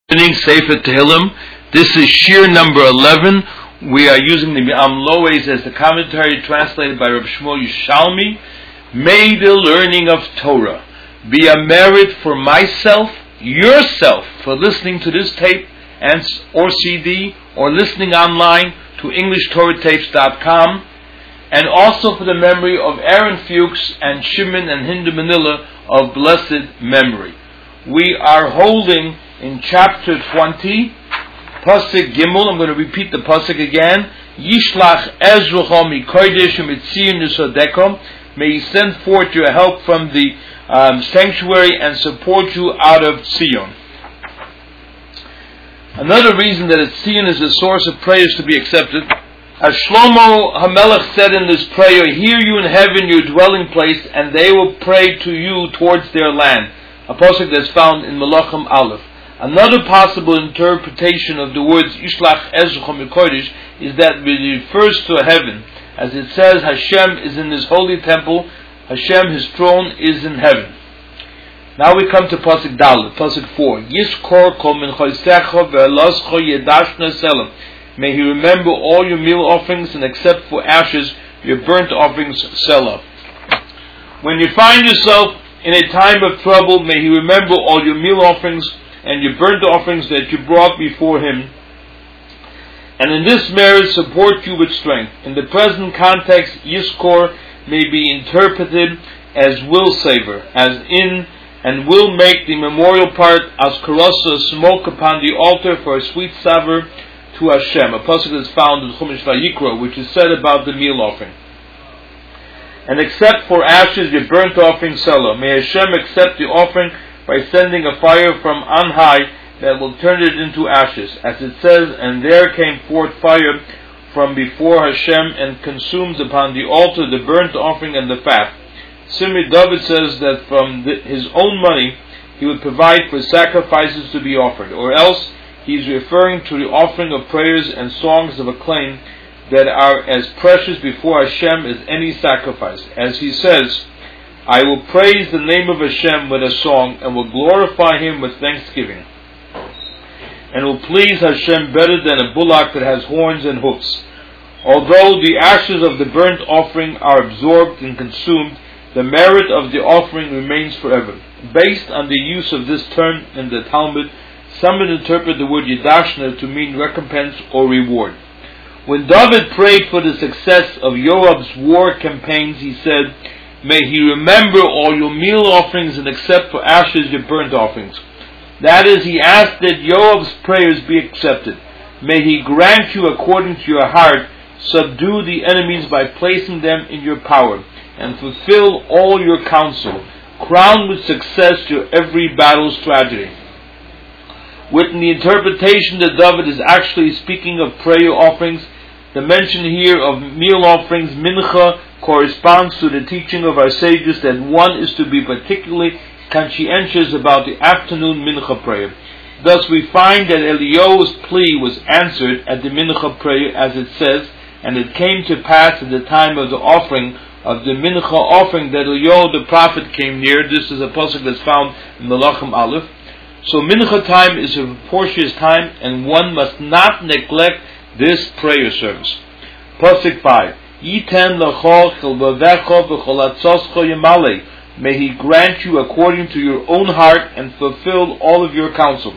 Sefer Tehillim. This is Shir number 11. We are using the Me'am Loes as the commentary translated by Rabbi Shmuel Yushalmi. May the learning of Torah be a merit for myself, yourself, for listening to this tape or CD, or listening online to EnglishTorahTapes.com, and also for the memory of Aaron Fuchs and Shimon and Hindu Manila of blessed memory. We are holding in chapter 20, Pasuk Gimel. I'm going to repeat the Pasuk again. Yishlach Ezrucha Mikodesh U'Mitzion Yisodeko. May He send forth your help from the sanctuary and support you out of Zion. Another reason that Zion is a source of prayers to be accepted, as Shlomo HaMelech said in this prayer, "Hear you in heaven, your dwelling place, and they will pray to you towards their land." A pasuk that's found in Melachim Aleph. Another possible interpretation of the words Yishlach Ezrucha Mikodesh is that it refers to heaven, as it says Hashem is in His holy temple, Hashem, His throne, is in heaven. Now we come to Pasuk Dalet, Pasuk 4. Yizkor kol minchaisecha ve'elascha yedashna selam. May He remember all your meal offerings, and except for ashes, your burnt offerings, selah. When you find yourself in a time of trouble, may He remember all your meal offerings and your burnt offerings that you brought before Him, and in this merit support you with strength. In the present context, Yizkor may be interpreted as will savor, as in and will make the memorial part as karasa smoke upon the altar for a sweet savor to Hashem. A pasuk is found in Chumash Vayikra, which is said about the meal offering. And except for ashes, your burnt offering, selah. May Hashem accept the offering by sending a fire from on high that will turn it into ashes. As it says, and there came forth fire from before Hashem and consumed upon the altar the burnt offering and the fat. Similarly, David says that from his own money he would provide for sacrifices to be offered, or else he is referring to the offering of prayers and songs of acclaim that are as precious before Hashem as any sacrifice. As he says, I will praise the name of Hashem with a song, and will glorify Him with thanksgiving, and will please Hashem better than a bullock that has horns and hoofs. Although the ashes of the burnt offering are absorbed and consumed, the merit of the offering remains forever. Based on the use of this term in the Talmud, some interpret the word Yidashna to mean recompense or reward. When David prayed for the success of Yoav's war campaigns, he said, may He remember all your meal offerings, and except for ashes your burnt offerings. That is, he asked that Yoav's prayers be accepted. May He grant you according to your heart, subdue the enemies by placing them in your power, and fulfill all your counsel, crown with success your every battle strategy. With the interpretation that David is actually speaking of prayer offerings, the mention here of meal offerings, mincha, corresponds to the teaching of our sages that one is to be particularly conscientious about the afternoon mincha prayer. Thus we find that Eliyahu's plea was answered at the mincha prayer, as it says, and it came to pass at the time of the offering of the mincha offering that Eliyahu the prophet came near. This is a pasuk that's found in Melachim Aleph. So mincha time is a portious time, and one must not neglect this prayer service. Pasuk 5. Yiten l'chol chilvavecho v'cholatzoscho yemale. May He grant you according to your own heart and fulfill all of your counsel.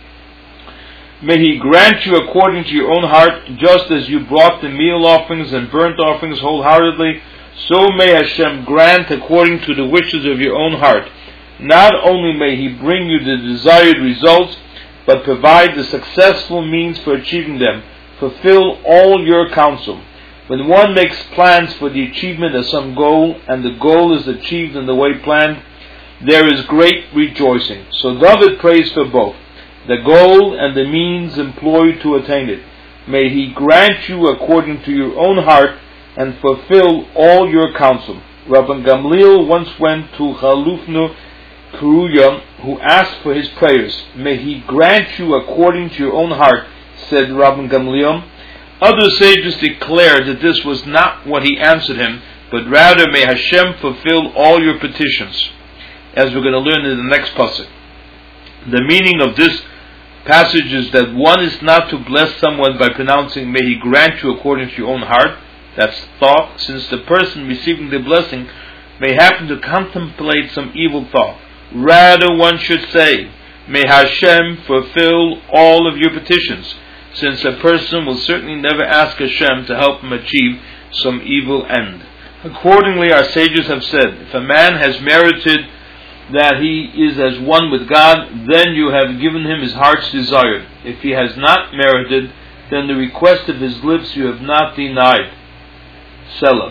May He grant you according to your own heart, just as you brought the meal offerings and burnt offerings wholeheartedly, so may Hashem grant according to the wishes of your own heart. Not only may He bring you the desired results, but provide the successful means for achieving them. Fulfill all your counsel. When one makes plans for the achievement of some goal, and the goal is achieved in the way planned, there is great rejoicing. So David prays for both, the goal and the means employed to attain it. May He grant you according to your own heart, and fulfill all your counsel. Rabban Gamliel once went to Chalufnu Kuruya, who asked for his prayers. May He grant you according to your own heart, said Rabban Gamliel. Other sages declared that this was not what he answered him, but rather, may Hashem fulfill all your petitions, as we're going to learn in the next pasuk. The meaning of this passages that one is not to bless someone by pronouncing, "May he grant you according to your own heart." That's thought, since the person receiving the blessing may happen to contemplate some evil thought. Rather, one should say, "May Hashem fulfill all of your petitions," since a person will certainly never ask Hashem to help him achieve some evil end. Accordingly, our sages have said, if a man has merited that he is as one with God, then you have given him his heart's desire. If he has not merited, then the request of his lips you have not denied. Selah.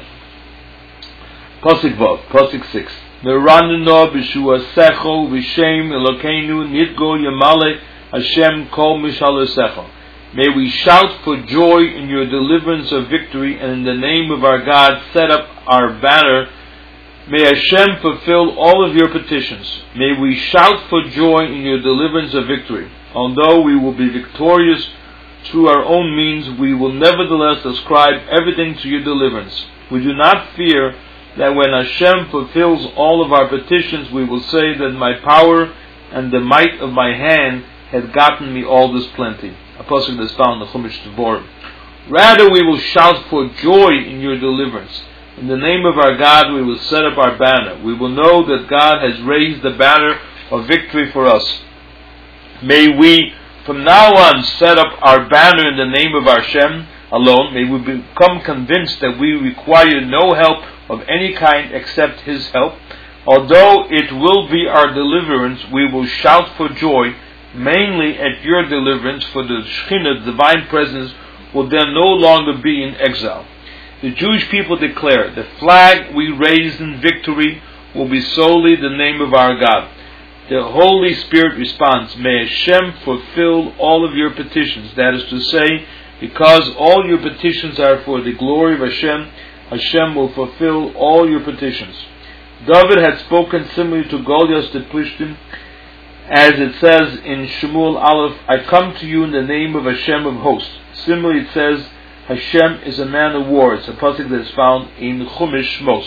Pasuk Vav, Pasuk 6. Meranino b'shuasecho v'shem Elokeinu nitgo yamale Hashem kol mishalesecho. May we shout for joy in your deliverance of victory, and in the name of our God set up our banner. May Hashem fulfill all of your petitions. May we shout for joy in your deliverance of victory. Although we will be victorious through our own means, we will nevertheless ascribe everything to your deliverance. We do not fear that when Hashem fulfills all of our petitions, we will say that my power and the might of my hand had gotten me all this plenty. A pasuk that's found in the Chumash Devarim. Rather, we will shout for joy in your deliverance. In the name of our God, we will set up our banner. We will know that God has raised the banner of victory for us. May we, from now on, set up our banner in the name of our Hashem alone. May we become convinced that we require no help of any kind except His help. Although it will be our deliverance, we will shout for joy, mainly at your deliverance, for the Shekhinah, divine presence, will then no longer be in exile. The Jewish people declare, the flag we raise in victory will be solely the name of our God. The Holy Spirit responds, may Hashem fulfill all of your petitions. That is to say, because all your petitions are for the glory of Hashem, Hashem will fulfill all your petitions. David had spoken similarly to Goliath the Plishtim, as it says in Shemuel Aleph, I come to you in the name of Hashem of hosts. Similarly it says, Hashem is a man of war. It's a pasuk that is found in Chumash Shmos.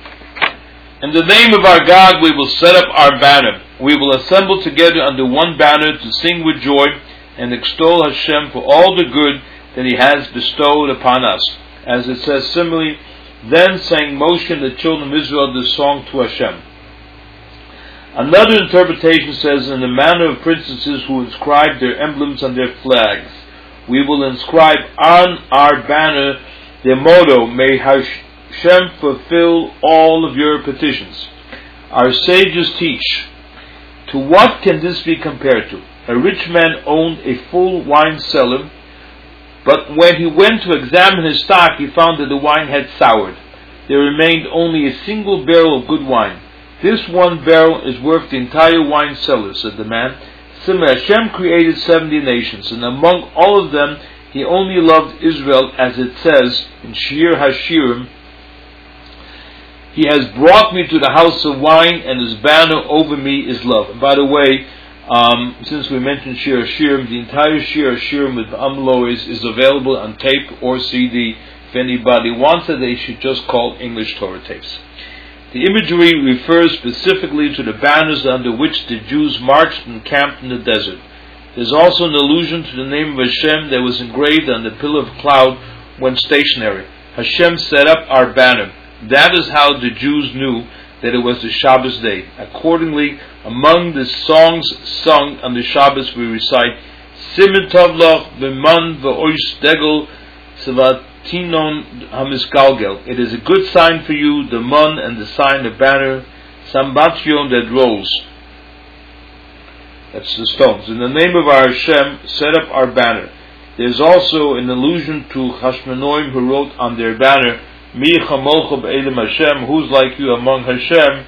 In the name of our God we will set up our banner. We will assemble together under one banner to sing with joy and extol Hashem for all the good that He has bestowed upon us. As it says similarly, then sang Moshe and the children of Israel this song to Hashem. Another interpretation says, in the manner of princesses who inscribe their emblems on their flags, we will inscribe on our banner their motto, may Hashem fulfill all of your petitions. Our sages teach, to what can this be compared to? A rich man owned a full wine cellar, but when he went to examine his stock, he found that the wine had soured. There remained only a single barrel of good wine. This one barrel is worth the entire wine cellar, said the man. Similarly, Hashem created 70 nations, and among all of them, He only loved Israel, as it says in Shir Hashirim, He has brought me to the house of wine, and His banner over me is love. And by the way, since we mentioned Shir Hashirim, the entire Shir Hashirim with Amlois is available on tape or CD. If anybody wants it, they should just call English Torah tapes. The imagery refers specifically to the banners under which the Jews marched and camped in the desert. There is also an allusion to the name of Hashem that was engraved on the pillar of cloud when stationary. Hashem set up our banner. That is how the Jews knew that it was the Shabbos day. Accordingly, among the songs sung on the Shabbos, we recite Simen Tovlach V'man V'ois Degel Savatinon Hamisgalgel. It is a good sign for you, the mun and the sign, the banner, Sambatyon that rolls. That's the stones. In the name of our Hashem, set up our banner. There is also an allusion to Hashmonaim who wrote on their banner, Mi Chamolcha B'Elim Hashem, who's like you among Hashem,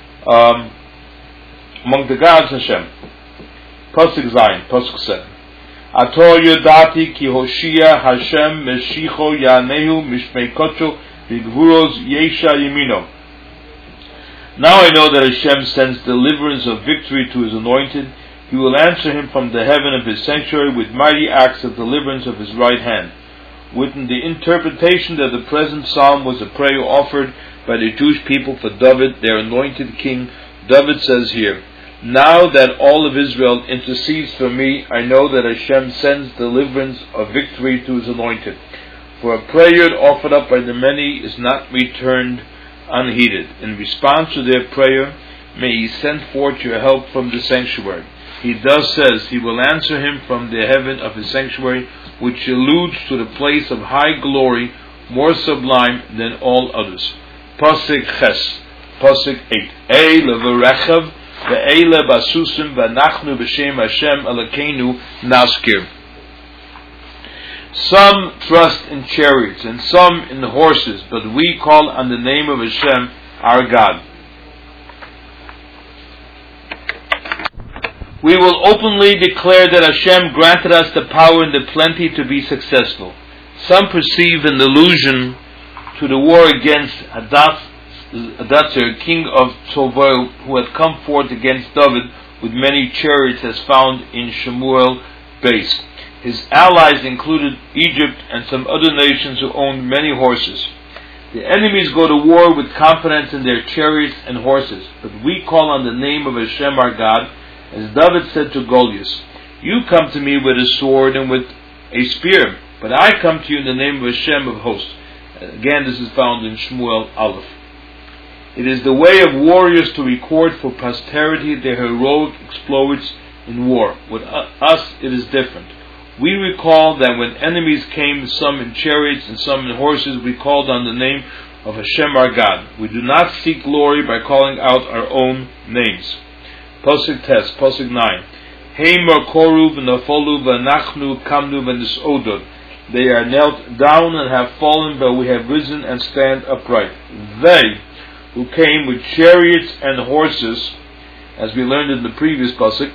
among the gods Hashem. Pasuk Zayin, Pasuk 7. Ator Yodati Ki Hoshia Hashem Meshicho Yanehu Mishmei Kocho Vigvuros Yesha Yemino. Now I know that Hashem sends deliverance of victory to His anointed. He will answer him from the heaven of His sanctuary with mighty acts of deliverance of His right hand. Within the interpretation that the present psalm was a prayer offered by the Jewish people for David, their anointed king, David says here, Now that all of Israel intercedes for me, I know that Hashem sends deliverance or victory to His anointed. For a prayer offered up by the many is not returned unheeded. In response to their prayer, may He send forth your help from the sanctuary. He thus says, He will answer him from the heaven of His sanctuary, which alludes to the place of high glory, more sublime than all others. Pasuk Ches, Pasuk 8. Eile v'rechav ve'eile basusim v'nachnu b'shem Hashem Elokeinu naskir. Some trust in chariots and some in horses, but we call on the name of Hashem, our God. We will openly declare that Hashem granted us the power and the plenty to be successful. Some perceive an allusion to the war against Hadassah, king of Tovel, who had come forth against David with many chariots, as found in Shemuel Base. His allies included Egypt and some other nations who owned many horses. The enemies go to war with confidence in their chariots and horses, but we call on the name of Hashem our God, as David said to Goliath, You come to me with a sword and with a spear, but I come to you in the name of Hashem of hosts. Again, this is found in Shmuel Aleph. It is the way of warriors to record for posterity their heroic exploits in war. With us, it is different. We recall that when enemies came, some in chariots and some in horses, we called on the name of Hashem our God. We do not seek glory by calling out our own names. Pasuk Tes, Pasuk 9. Heimer koru v'nafolu v'nachnu kamnu v'nisodod. They are knelt down and have fallen, but we have risen and stand upright. They, who came with chariots and horses, as we learned in the previous pasuk,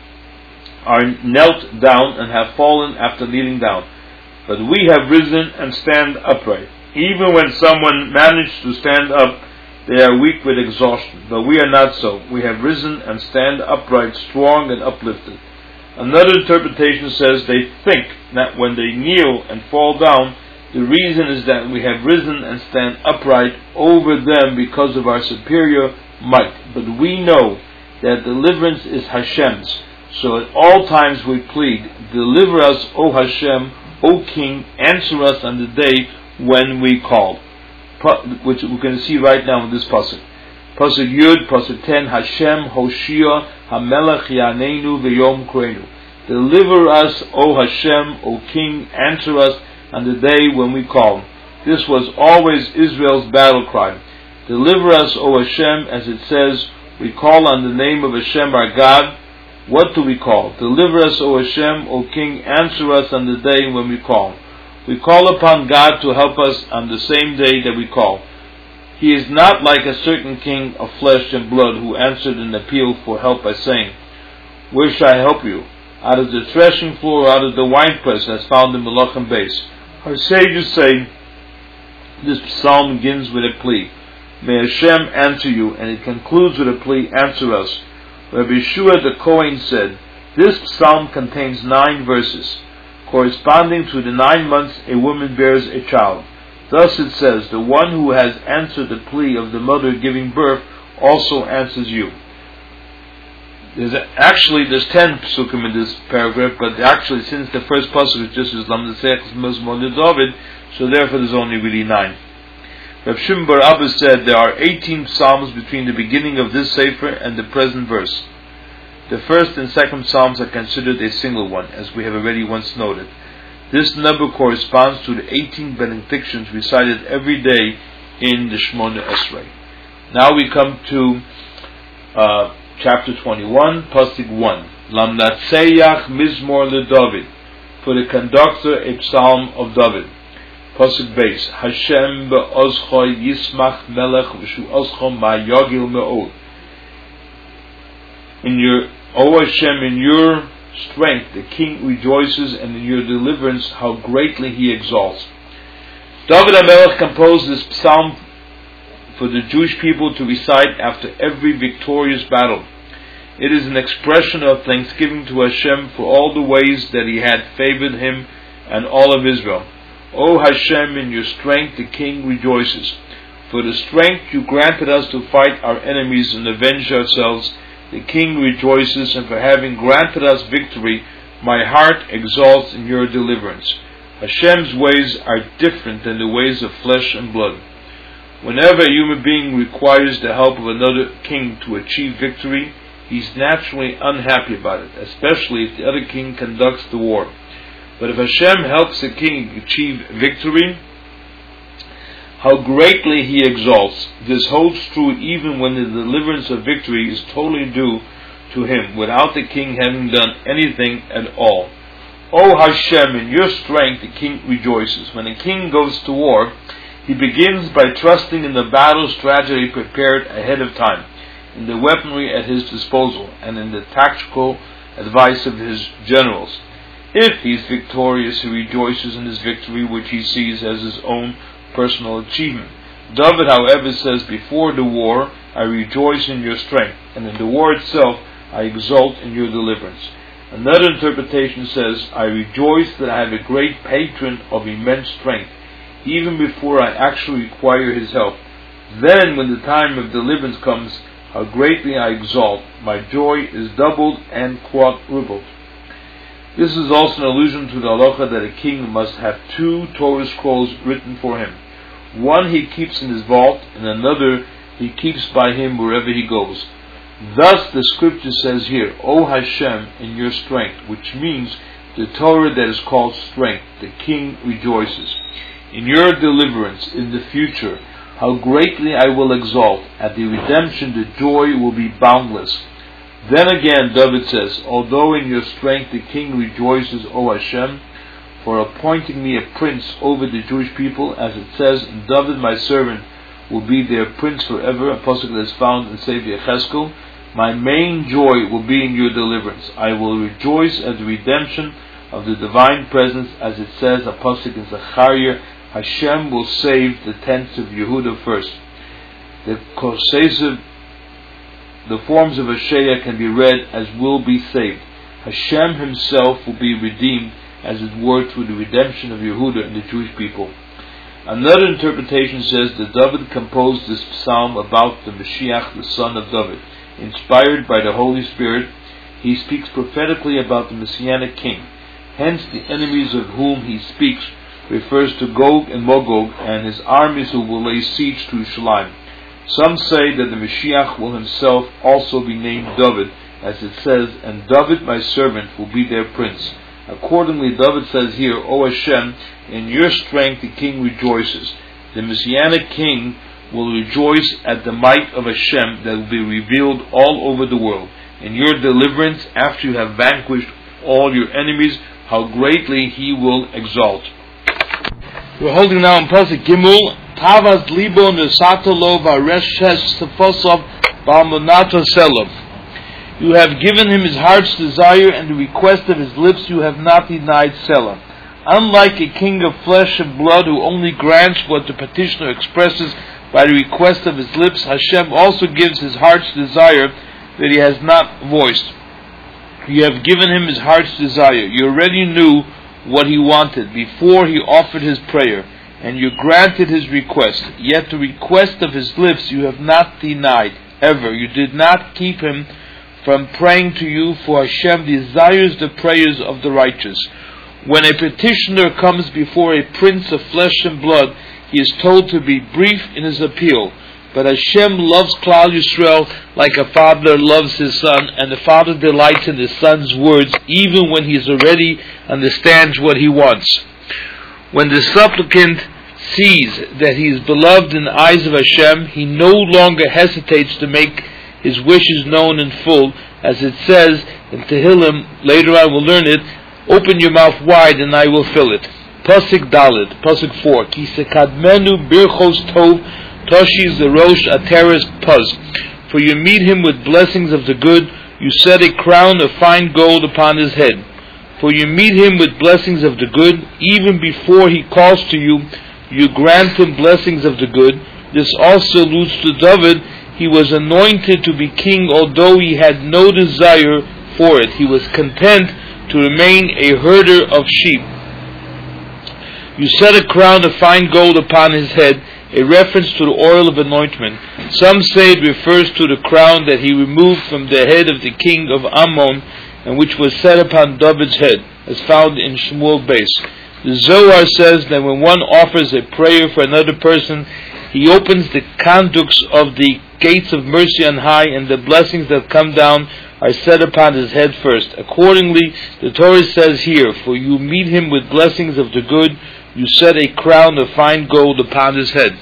are knelt down and have fallen after kneeling down. But we have risen and stand upright. Even when someone managed to stand up, they are weak with exhaustion. But we are not so. We have risen and stand upright, strong and uplifted. Another interpretation says they think that when they kneel and fall down, the reason is that we have risen and stand upright over them because of our superior might. But we know that deliverance is Hashem's. So at all times we plead, Deliver us, O Hashem, O King, answer us on the day when we call. Which we're going to see right now in this pasuk. Pasuk Yud, Pasuk 10, Hashem, Hoshia, Hamelech, Yaneinu, V'yom Kreinu. Deliver us, O Hashem, O King, answer us on the day when we call. This was always Israel's battle cry. Deliver us, O Hashem, as it says, we call on the name of Hashem our God. What do we call? Deliver us, O Hashem, O King, answer us on the day when we call. We call upon God to help us on the same day that we call. He is not like a certain king of flesh and blood who answered an appeal for help by saying, Where shall I help you? Out of the threshing floor or out of the winepress, as found in Melachim Base. Our sages say, this psalm begins with a plea. May Hashem answer you, and it concludes with a plea, answer us. Rabbi Yeshua the Kohen said, this psalm contains 9 verses. Corresponding to the 9 months a woman bears a child. Thus it says, the one who has answered the plea of the mother giving birth also answers you. There's 10 psukim in this paragraph, but actually since the first pasuk is just as Lamdesech Mizmor David, so therefore there's only really 9. Rav Shimon bar Abba said there are 18 psalms between the beginning of this sefer and the present verse. The first and second psalms are considered a single one, as we have already once noted. This number corresponds to the 18 benedictions recited every day in the Shemona Esrei. Now we come to chapter 21, Pasuk 1. Lamnatseyach Mizmor LeDavid, for the conductor a psalm of David. Pasuk Beis. Hashem be'ozcho yismach melech v'shu ozcho ma'yagil me'od. In your, O Hashem, in your strength the king rejoices, and in your deliverance how greatly he exalts. David HaMelech composed this psalm for the Jewish people to recite after every victorious battle. It is an expression of thanksgiving to Hashem for all the ways that he had favored him and all of Israel. O Hashem, in your strength the king rejoices. For the strength you granted us to fight our enemies and avenge ourselves, the king rejoices, and for having granted us victory, my heart exalts in your deliverance. Hashem's ways are different than the ways of flesh and blood. Whenever a human being requires the help of another king to achieve victory, he's naturally unhappy about it, especially if the other king conducts the war. But if Hashem helps the king achieve victory, how greatly he exalts. This holds true even when the deliverance of victory is totally due to him, without the king having done anything at all. O Hashem, in your strength the king rejoices. When a king goes to war, he begins by trusting in the battle strategy prepared ahead of time, in the weaponry at his disposal, and in the tactical advice of his generals. If he is victorious, he rejoices in his victory, which he sees as his own personal achievement. David, however, says, before the war, I rejoice in your strength, and in the war itself, I exult in your deliverance. Another interpretation says, I rejoice that I have a great patron of immense strength, even before I actually require his help. Then, when the time of deliverance comes, how greatly I exalt. My joy is doubled and quadrupled. This is also an allusion to the halacha that a king must have 2 Torah scrolls written for him. One he keeps in his vault, and another he keeps by him wherever he goes. Thus the scripture says here, O Hashem, in your strength, which means the Torah that is called strength, the king rejoices. In your deliverance in the future, how greatly I will exalt. At the redemption, the joy will be boundless. Then again, David says, although in your strength the king rejoices, O Hashem, for appointing me a prince over the Jewish people, as it says, and David my servant will be their prince forever, a pasuk that is found in Sefer Yechezkel. My main joy will be in your deliverance. I will rejoice at the redemption of the divine presence, as it says, a pasuk in Zechariah, Hashem will save the tents of Yehuda first. The forms of Hosea can be read as will be saved. Hashem himself will be redeemed, as it were, through the redemption of Yehuda and the Jewish people. Another interpretation says that David composed this psalm about the Mashiach, the son of David. Inspired by the Holy Spirit, he speaks prophetically about the Messianic king. Hence, the enemies of whom he speaks refers to Gog and Magog and his armies who will lay siege to Yerushalayim. Some say that the Mashiach will himself also be named David, as it says, and David my servant will be their prince. Accordingly, David says here, O Hashem, in your strength the king rejoices. The Messianic king will rejoice at the might of Hashem that will be revealed all over the world. In your deliverance, after you have vanquished all your enemies, how greatly he will exalt. We're holding now in Pasuk Gimel, Tavas libo nesatolo vareshes tefosov balmonato selov. You have given him his heart's desire, and the request of his lips you have not denied Selah. Unlike a king of flesh and blood who only grants what the petitioner expresses by the request of his lips, Hashem also gives his heart's desire that he has not voiced. You have given him his heart's desire. You already knew what he wanted before he offered his prayer, and you granted his request. Yet the request of his lips you have not denied, ever. You did not keep him from praying to you, for Hashem desires the prayers of the righteous. When a petitioner comes before a prince of flesh and blood, he is told to be brief in his appeal. But Hashem loves Klal Yisrael like a father loves his son, and the father delights in his son's words, even when he already understands what he wants. When the supplicant sees that he is beloved in the eyes of Hashem, he no longer hesitates to make his wishes known in full, as it says in Tehillim. Later on we'll learn it. Open your mouth wide and I will fill it. Pasuk Dalet, Pasuk 4. Ki sekadmenu birchos tov toshiz zerosh ateres puz. For you meet him with blessings of the good. You set a crown of fine gold upon his head. For you meet him with blessings of the good. Even before he calls to you, you grant him blessings of the good. This also alludes to David. He was anointed to be king, although he had no desire for it. He was content to remain a herder of sheep. You set a crown of fine gold upon his head. a reference to the oil of anointment. Some say it refers to the crown that he removed from the head of the king of Ammon, and which was set upon David's head, as found in Shmuel Beis. The Zohar says that when one offers a prayer for another person, he opens the conduits of the gates of mercy on high, and the blessings that come down are set upon his head first. Accordingly, the Torah says here, for you meet him with blessings of the good, you set a crown of fine gold upon his head.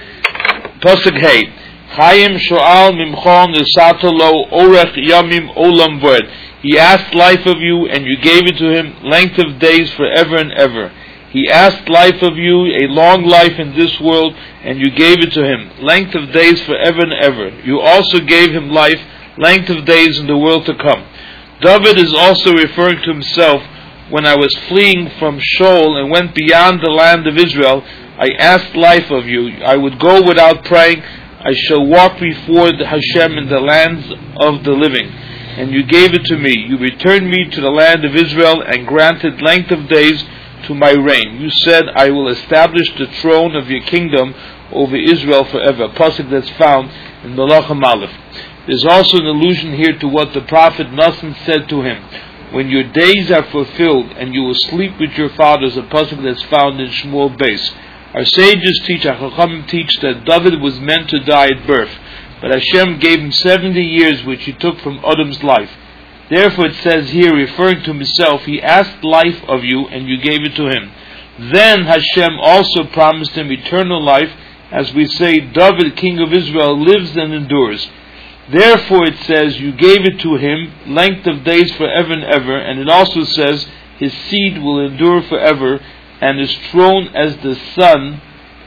Pasuk Hey, Chaim Shoal Mimchon Nesato Lo Orech Yamim Olam Vod. He asked life of you, and you gave it to him, length of days forever and ever. He asked life of you, a long life in this world, and you gave it to him, length of days forever and ever. You also gave him life, length of days in the world to come. David is also referring to himself. When I was fleeing from Sheol and went beyond the land of Israel, I asked life of you. I would go without praying. I shall walk before the Hashem in the lands of the living. And you gave it to me. You returned me to the land of Israel and granted length of days to my reign. You said, I will establish the throne of your kingdom over Israel forever. A pasuk that's found in Melachim Aleph. There's also an allusion here to what the prophet Nasan said to him. When your days are fulfilled and you will sleep with your fathers, a pasuk that's found in Shmuel Beis. Our sages teach, our Chachamim teach, that David was meant to die at birth, but Hashem gave him 70 years, which he took from Adam's life. Therefore it says here, referring to himself, he asked life of you, and you gave it to him. Then Hashem also promised him eternal life, as we say, David, king of Israel, lives and endures. Therefore it says, you gave it to him, length of days forever and ever, and it also says, his seed will endure forever, and his throne as the sun,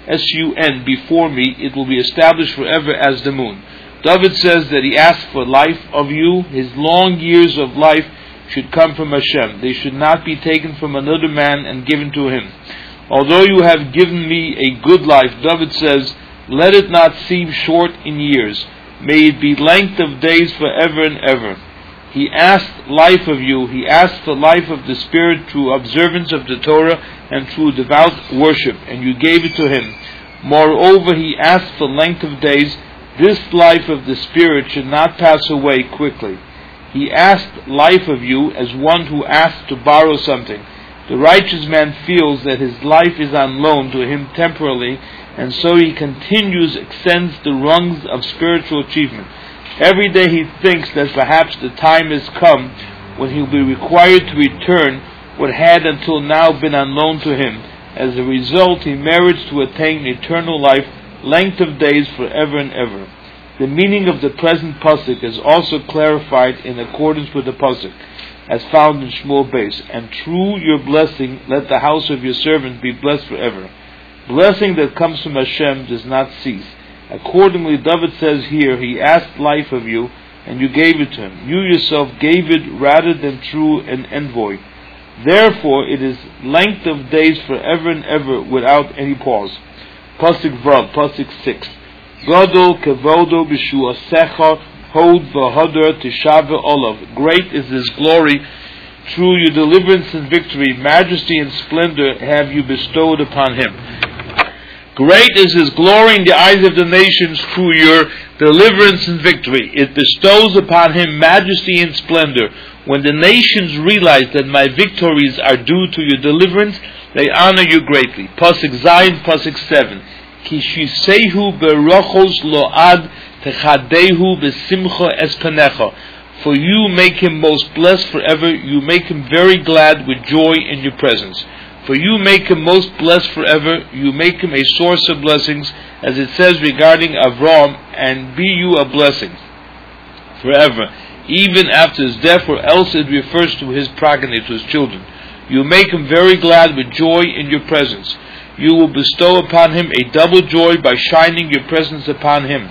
S-U-N, before me, it will be established forever as the moon. David says that he asked for life of you. His long years of life should come from Hashem. They should not be taken from another man and given to him. Although you have given me a good life, David says, let it not seem short in years. May it be length of days forever and ever. He asked life of you. He asked for life of the Spirit through observance of the Torah and through devout worship, and you gave it to him. Moreover, he asked for length of days. This life of the Spirit should not pass away quickly. He asked life of you as one who asks to borrow something. The righteous man feels that his life is on loan to him temporarily, and so he continues, extends the rungs of spiritual achievement. Every day he thinks that perhaps the time has come when he will be required to return what had until now been on loan to him. As a result, he merits to attain eternal life, length of days forever and ever. The meaning of the present pasuk is also clarified in accordance with the pasuk, as found in Shmuel Beis. And through your blessing, let the house of your servant be blessed forever. Blessing that comes from Hashem does not cease. Accordingly, David says here, he asked life of you, and you gave it to him. You yourself gave it rather than through an envoy. Therefore, it is length of days forever and ever without any pause. Pasuk Vav, Pasuk 6. Gadol kevodo b'shuasecha hod v'hodor tishave olav. Great is his glory. Through your deliverance and victory, majesty and splendor have you bestowed upon him. Great is his glory in the eyes of the nations through your deliverance and victory. It bestows upon him majesty and splendor. When the nations realize that my victories are due to your deliverance, they honor you greatly. Pasuk Zayin, Pasuk 7. Kishisehu berochos lo'ad techadehu besimcha espanecha. For you make him most blessed forever. You make him very glad with joy in your presence. For you make him most blessed forever. You make him a source of blessings, as it says regarding Avram, and be you a blessing forever, even after his death, or else it refers to his progeny, to his children. You make him very glad with joy in your presence. You will bestow upon him a double joy by shining your presence upon him.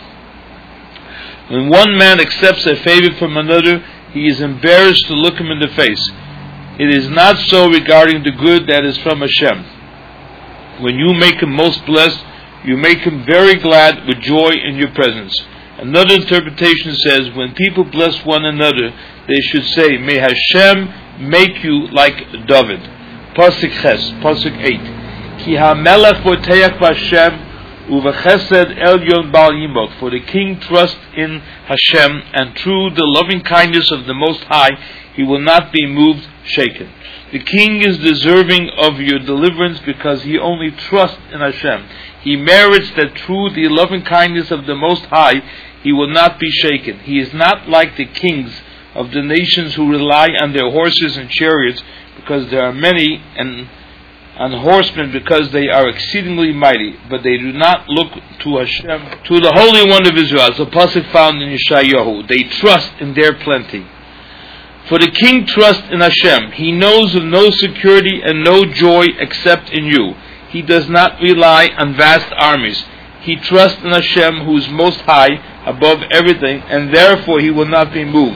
When one man accepts a favor from another, he is embarrassed to look him in the face. It is not so regarding the good that is from Hashem. When you make him most blessed, you make him very glad with joy in your presence. Another interpretation says, when people bless one another, they should say, may Hashem make you like David. Pasuk Ches, Pasuk 8. Ki ha-melech voteach b'Hashem Uvechesed elyon bal yimot. For the king trusts in Hashem, and through the loving kindness of the Most High, he will not be moved, shaken. The king is deserving of your deliverance because he only trusts in Hashem. He merits that through the loving kindness of the Most High, he will not be shaken. He is not like the kings of the nations who rely on their horses and chariots because there are many, and on horsemen because they are exceedingly mighty, but they do not look to Hashem, to the Holy One of Israel, as a pasuk found in Yeshayahu. They trust in their plenty. For the king trusts in Hashem. He knows of no security and no joy except in you. He does not rely on vast armies. He trusts in Hashem, who is most high above everything, and therefore he will not be moved.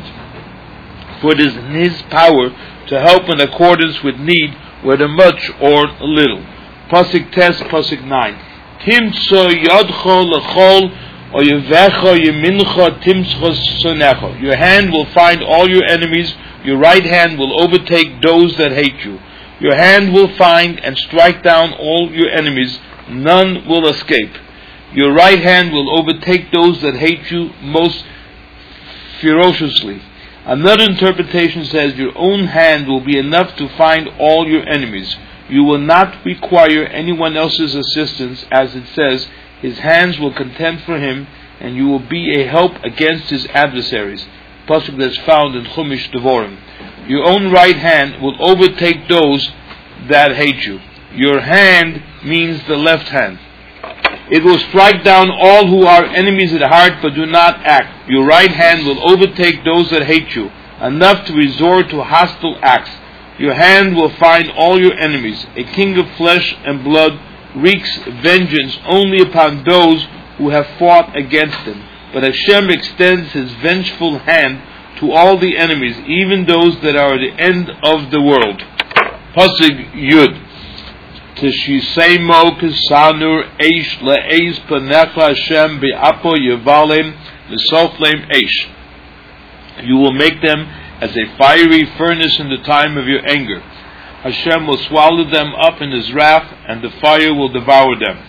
For it is in his power to help in accordance with need, whether much or little. Pasuk Tes, Pasuk 9. Timtso yadcho lechol oyevecha yemincha timtcho sonecha. Your hand will find all your enemies. Your right hand will overtake those that hate you. Your hand will find and strike down all your enemies. None will escape. Your right hand will overtake those that hate you most ferociously. Another interpretation says your own hand will be enough to find all your enemies. You will not require anyone else's assistance, as it says, his hands will contend for him, and you will be a help against his adversaries. Pasuk that's found in Chumash Devorim. Your own right hand will overtake those that hate you. Your hand means the left hand. It will strike down all who are enemies at heart but do not act. Your right hand will overtake those that hate you, enough to resort to hostile acts. Your hand will find all your enemies. A king of flesh and blood wreaks vengeance only upon those who have fought against him. But Hashem extends his vengeful hand to all the enemies, even those that are at the end of the world. Pasuk Yud. Tishisemo Kisanur Eish Le'ez Panecha Hashem Be'apo Yevalem L'Soflem Eish. You will make them as a fiery furnace in the time of your anger. Hashem will swallow them up in his wrath, and the fire will devour them.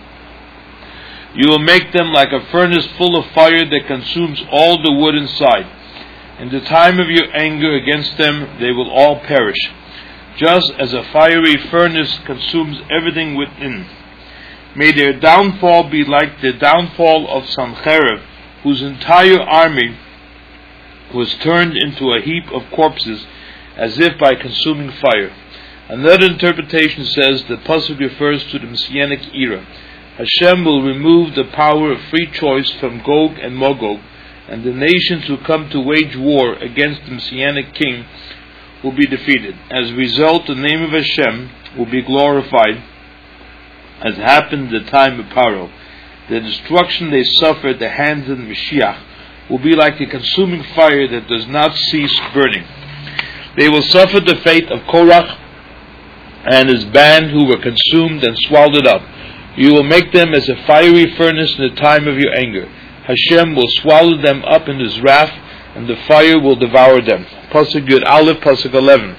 You will make them like a furnace full of fire that consumes all the wood inside. In the time of your anger against them, they will all perish, just as a fiery furnace consumes everything within. May their downfall be like the downfall of Sancherib, whose entire army was turned into a heap of corpses, as if by consuming fire. Another interpretation says the pasuk refers to the Messianic era. Hashem will remove the power of free choice from Gog and Magog, and the nations who come to wage war against the Messianic king will be defeated. As a result, the name of Hashem will be glorified, as happened in the time of Paro. The destruction they suffer at the hands of the Mashiach will be like a consuming fire that does not cease burning. They will suffer the fate of Korach and his band, who were consumed and swallowed up. You will make them as a fiery furnace in the time of your anger. Hashem will swallow them up in his wrath, and the fire will devour them. Pasuk Yud Aleph, Pasuk 11.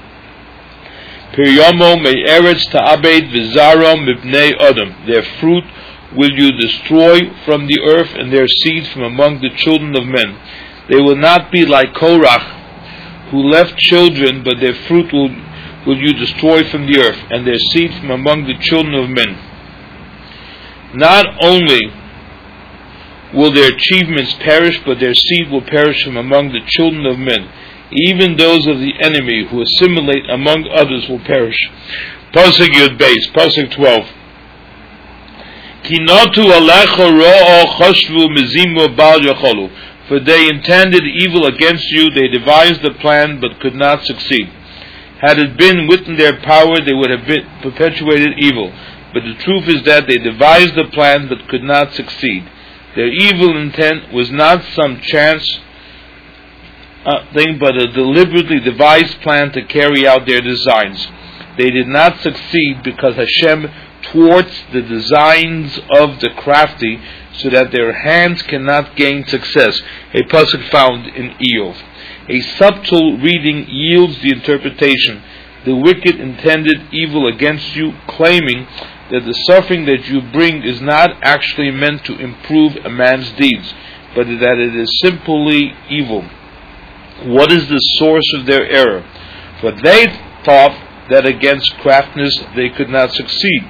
Piryomo me'eretz ta'abed v'zarom mibnei Adam. Their fruit will you destroy from the earth, and their seed from among the children of men. They will not be like Korach, who left children, but their fruit will you destroy from the earth, and their seed from among the children of men. Not only will their achievements perish, but their seed will perish from among the children of men. Even those of the enemy who assimilate among others will perish. Pasuk Yud Beis, Pasuk 12. Kinotu alecha ro'o choshvu mezimu bal yacholu. For they intended evil against you, they devised the plan but could not succeed. Had it been within their power, they would have perpetuated evil. But the truth is that they devised the plan but could not succeed. Their evil intent was not some chance thing, but a deliberately devised plan to carry out their designs. They did not succeed because Hashem thwarts the designs of the crafty, so that their hands cannot gain success. A pasuk found in Eov. A subtle reading yields the interpretation The wicked intended evil against you, claiming that the suffering that you bring is not actually meant to improve a man's deeds, but that it is simply evil. What is the source of their error? For they thought that against craftiness they could not succeed.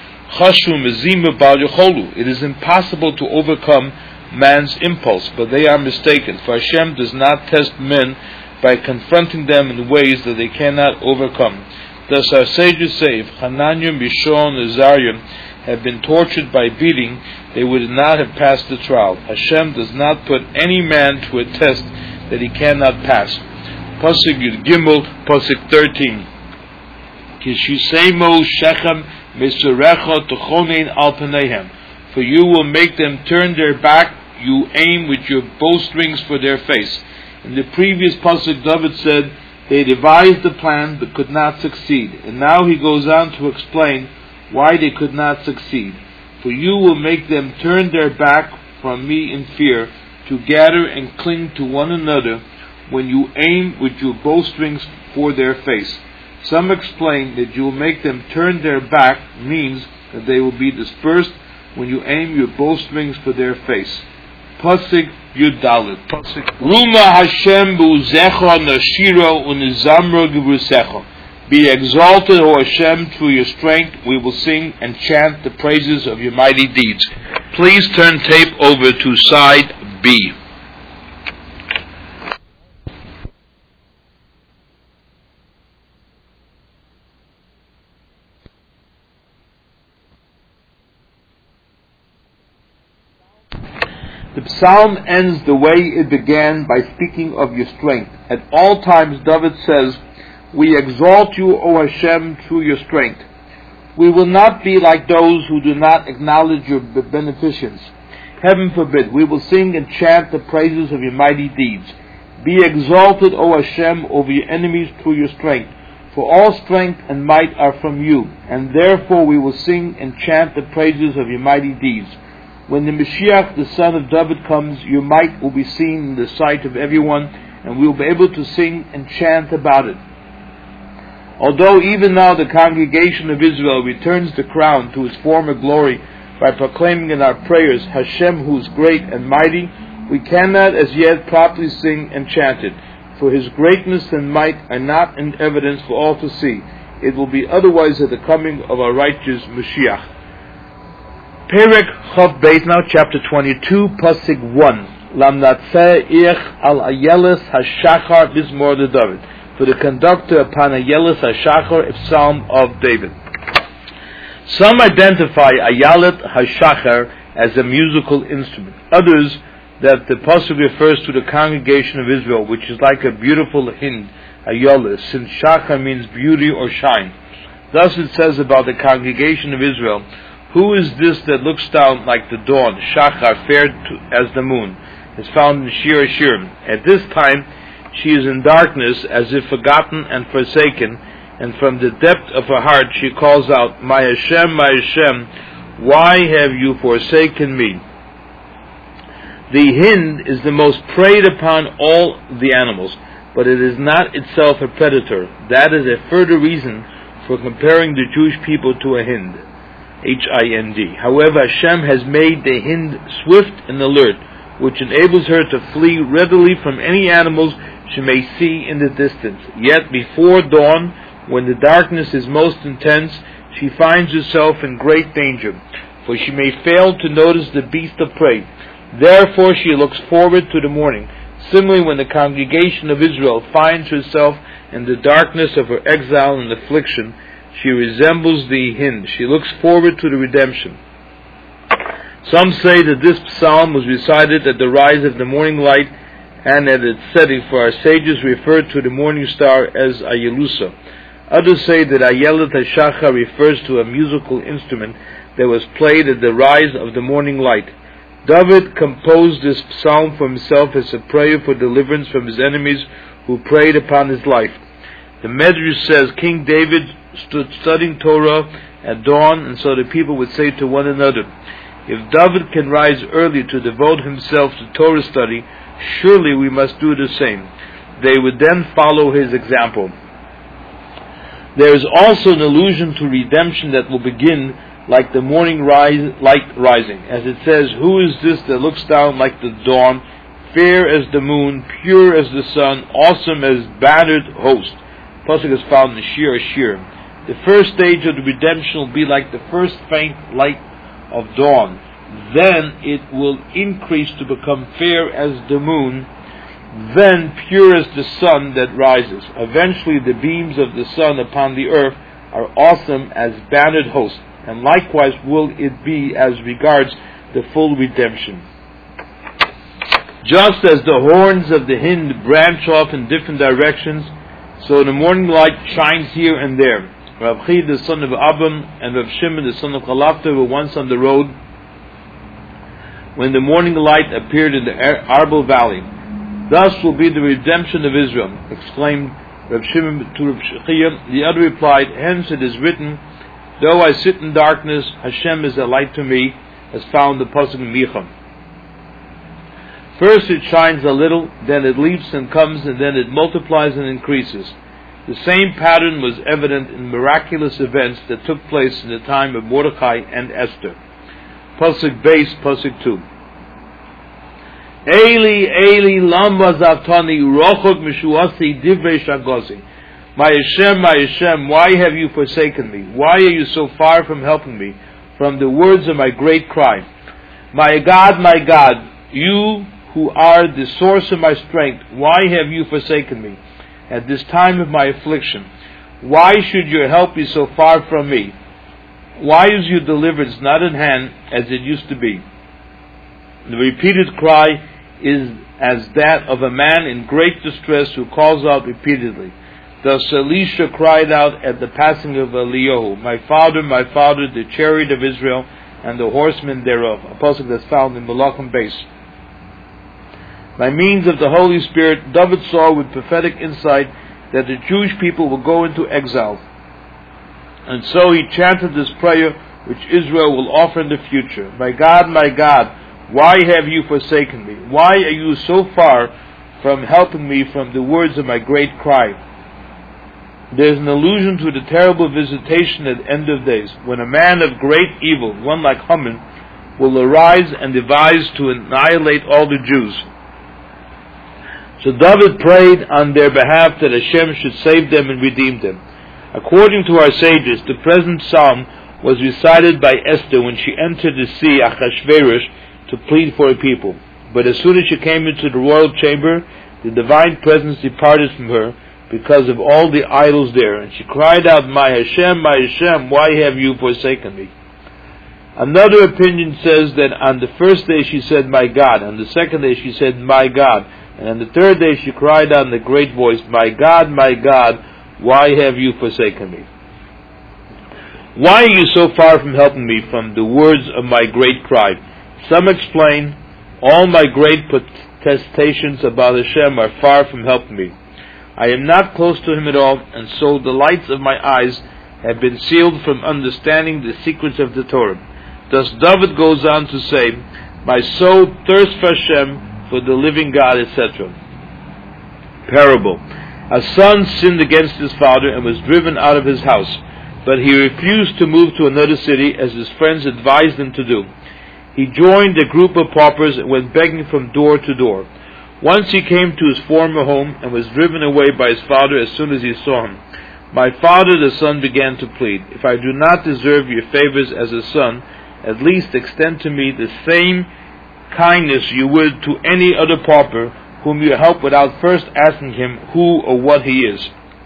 It is impossible to overcome man's impulse, but they are mistaken, for Hashem does not test men by confronting them in ways that they cannot overcome. Thus our sages say, if Hananiah, Mishael, and Azariah had been tortured by beating, they would not have passed the trial. Hashem does not put any man to a test that he cannot pass. Pasuk Yud Gimel, Pasuk 13. Kishisemo Shechem Mesurecha Techonein Al Panehem. For you will make them turn their back, you aim with your bowstrings for their face. In the previous pasuk, David said they devised the plan but could not succeed, and now he goes on to explain why they could not succeed. For you will make them turn their back from me in fear, to gather and cling to one another when you aim with your bowstrings for their face. Some explain that you will make them turn their back means that they will be dispersed when you aim your bowstrings for their face. Pasuk Yud Dalet. Ruma Hashem bu'uzecha nashiro unizamro gibrusecha. Be exalted, O Hashem, through your strength. We will sing and chant the praises of your mighty deeds. Please turn tape over to side B. The psalm ends the way it began, by speaking of your strength. At all times David says, we exalt you, O Hashem, through your strength. We will not be like those who do not acknowledge your beneficence. Heaven forbid. We will sing and chant the praises of your mighty deeds. Be exalted, O Hashem, over your enemies through your strength. For all strength and might are from you, and therefore we will sing and chant the praises of your mighty deeds. When the Mashiach, the son of David, comes, your might will be seen in the sight of everyone, and we will be able to sing and chant about it. Although even now the congregation of Israel returns the crown to its former glory by proclaiming in our prayers, Hashem who is great and mighty, we cannot as yet properly sing and chant it, for his greatness and might are not in evidence for all to see. It will be otherwise at the coming of our righteous Mashiach. Perek Chav Beit now, chapter 22, Pasuk 1. Lamnatzeh ich al Ayeles HaShachar Mizmor de David. For the conductor upon Ayeles HaShachar, a psalm of David. Some identify Ayelet HaShachar as a musical instrument. Others, that the pasuk refers to the congregation of Israel, which is like a beautiful hind, Ayeles, since Shachar means beauty or shine. Thus it says about the congregation of Israel, who is this that looks down like the dawn, Shachar, fair as the moon? Is found in Shir Hashirim. At this time, she is in darkness, as if forgotten and forsaken, and from the depth of her heart she calls out, my Hashem, why have you forsaken me? The hind is the most preyed upon all the animals, but it is not itself a predator. That is a further reason for comparing the Jewish people to a hind. Hind. However, Hashem has made the hind swift and alert, which enables her to flee readily from any animals she may see in the distance. Yet before dawn, when the darkness is most intense, she finds herself in great danger, for she may fail to notice the beast of prey. Therefore she looks forward to the morning. Similarly, when the congregation of Israel finds herself in the darkness of her exile and affliction, she resembles the hind. She looks forward to the redemption. Some say that this psalm was recited at the rise of the morning light and at its setting, for our sages referred to the morning star as Ayelusa. Others say that Ayelet HaShachar refers to a musical instrument that was played at the rise of the morning light. David composed this psalm for himself as a prayer for deliverance from his enemies who preyed upon his life. The Medrash says King David stood studying Torah at dawn, and so the people would say to one another, if David can rise early to devote himself to Torah study, surely we must do the same. They would then follow his example. There is also an allusion to redemption that will begin like the morning light rising. As it says, "Who is this that looks down like the dawn, fair as the moon, pure as the sun, awesome as bannered host?" Pasuk is found in Shir Ashir. The first stage of the redemption will be like the first faint light of dawn. Then it will increase to become fair as the moon, then pure as the sun that rises. Eventually the beams of the sun upon the earth are awesome as bannered hosts, and likewise will it be as regards the full redemption. Just as the horns of the hind branch off in different directions, so the morning light shines here and there. Rav Chi, the son of Abban, and Rav Shimon, the son of Chalafta, were once on the road when the morning light appeared in the Arbel valley. "Thus will be the redemption of Israel," exclaimed Rav Shimon to Rav Shechia. The other replied, "Hence it is written, though I sit in darkness, Hashem is a light to me," as found in the Pasuk in Micha. First it shines a little, then it leaps and comes, and then it multiplies and increases. The same pattern was evident in miraculous events that took place in the time of Mordechai and Esther. Pasuk base, Pasuk 2. Eli, Eli, lama zatani, rochok mishuasi divrei shagosi. My Hashem, why have you forsaken me? Why are you so far from helping me, from the words of my great cry? My God, you who are the source of my strength, why have you forsaken me at this time of my affliction? Why should your help be so far from me? Why is your deliverance not in hand as it used to be? The repeated cry is as that of a man in great distress who calls out repeatedly. Thus Elisha cried out at the passing of Eliyahu, my father, the chariot of Israel, and the horsemen thereof." A pasuk that's found in Malachim base. By means of the Holy Spirit, David saw with prophetic insight that the Jewish people will go into exile. And so he chanted this prayer which Israel will offer in the future. My God, why have you forsaken me? Why are you so far from helping me from the words of my great cry? There is an allusion to the terrible visitation at the end of days, when a man of great evil, one like Haman, will arise and devise to annihilate all the Jews. So David prayed on their behalf that Hashem should save them and redeem them. According to our sages, the present psalm was recited by Esther when she entered to see Achashverosh to plead for her people. But as soon as she came into the royal chamber, the divine presence departed from her because of all the idols there, and she cried out, my Hashem, why have you forsaken me?" Another opinion says that on the first day she said, "My God," on the second day she said, "My God," and on the third day she cried out in a great voice, my God, why have you forsaken me?" Why are you so far from helping me from the words of my great cry? Some explain, all my great protestations about Hashem are far from helping me. I am not close to Him at all, and so the lights of my eyes have been sealed from understanding the secrets of the Torah. Thus David goes on to say, my soul thirsts for Hashem, for the living God, etc. Parable. A son sinned against his father and was driven out of his house, but he refused to move to another city as his friends advised him to do. He joined a group of paupers and went begging from door to door. Once he came to his former home and was driven away by his father as soon as he saw him. "My father," the son began to plead, "if I do not deserve your favors as a son, at least extend to me the same kindness you would to any other pauper whom you help without first asking him who or what he is."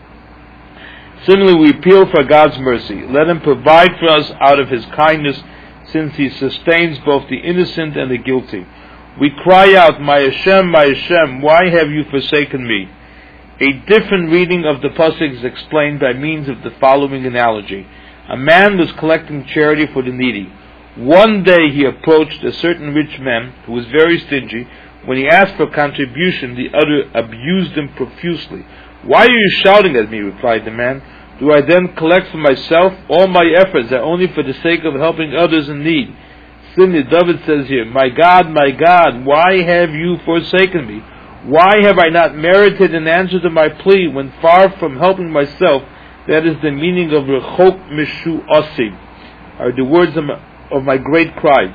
Similarly, we appeal for God's mercy. Let Him provide for us out of His kindness, since He sustains both the innocent and the guilty. We cry out, my Hashem, why have you forsaken me?" A different reading of the pasuk is explained by means of the following analogy. A man was collecting charity for the needy. One day he approached a certain rich man who was very stingy. When he asked for contribution, the other abused him profusely. "Why are you shouting at me?" replied the man. "Do I then collect for myself? All my efforts are only for the sake of helping others in need." Similarly, David says here, my God, why have you forsaken me? Why have I not merited an answer to my plea when far from helping myself, That is the meaning of Rechok Mishu Osi, are the words of my great cry.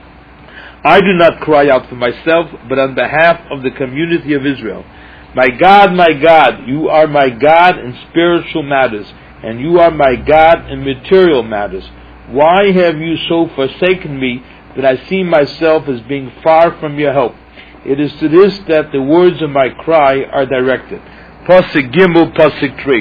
I do not cry out for myself, but on behalf of the community of Israel. My God, you are my God in spiritual matters, and you are my God in material matters. Why have you so forsaken me that I see myself as being far from your help? It is to this that the words of my cry are directed. Pasuk Gimel, Pasuk 3.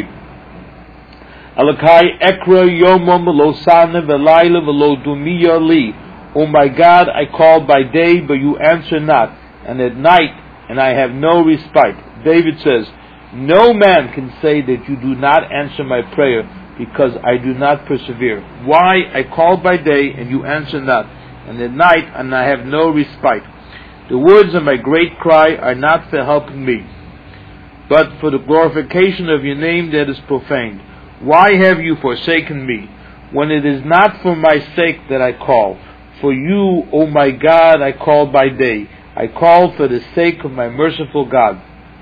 Alakai ekra yomam v'lo sana v'layla v'lo dumiya li. O my God, I call by day, but you answer not, and at night, and I have no respite. David says, no man can say that you do not answer my prayer, because I do not persevere. Why? I call by day, and you answer not, and at night, and I have no respite. The words of my great cry are not for helping me, but for the glorification of your name that is profaned. Why have you forsaken me, when it is not for my sake that I call? For you, O my God, I call by day. I call for the sake of my merciful God.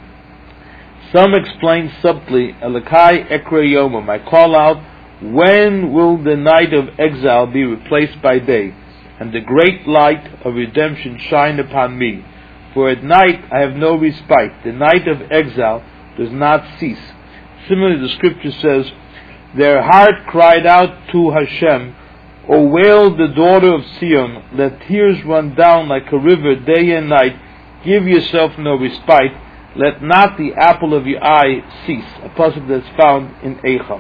Some explain subtly, Elakai Ekra Yomam, I call out, when will the night of exile be replaced by day, and the great light of redemption shine upon me? For at night I have no respite. The night of exile does not cease. Similarly, the scripture says, their heart cried out to Hashem, O wail the daughter of Sion, let tears run down like a river day and night. Give yourself no respite. Let not the apple of your eye cease. A pasuk that's found in Eicham.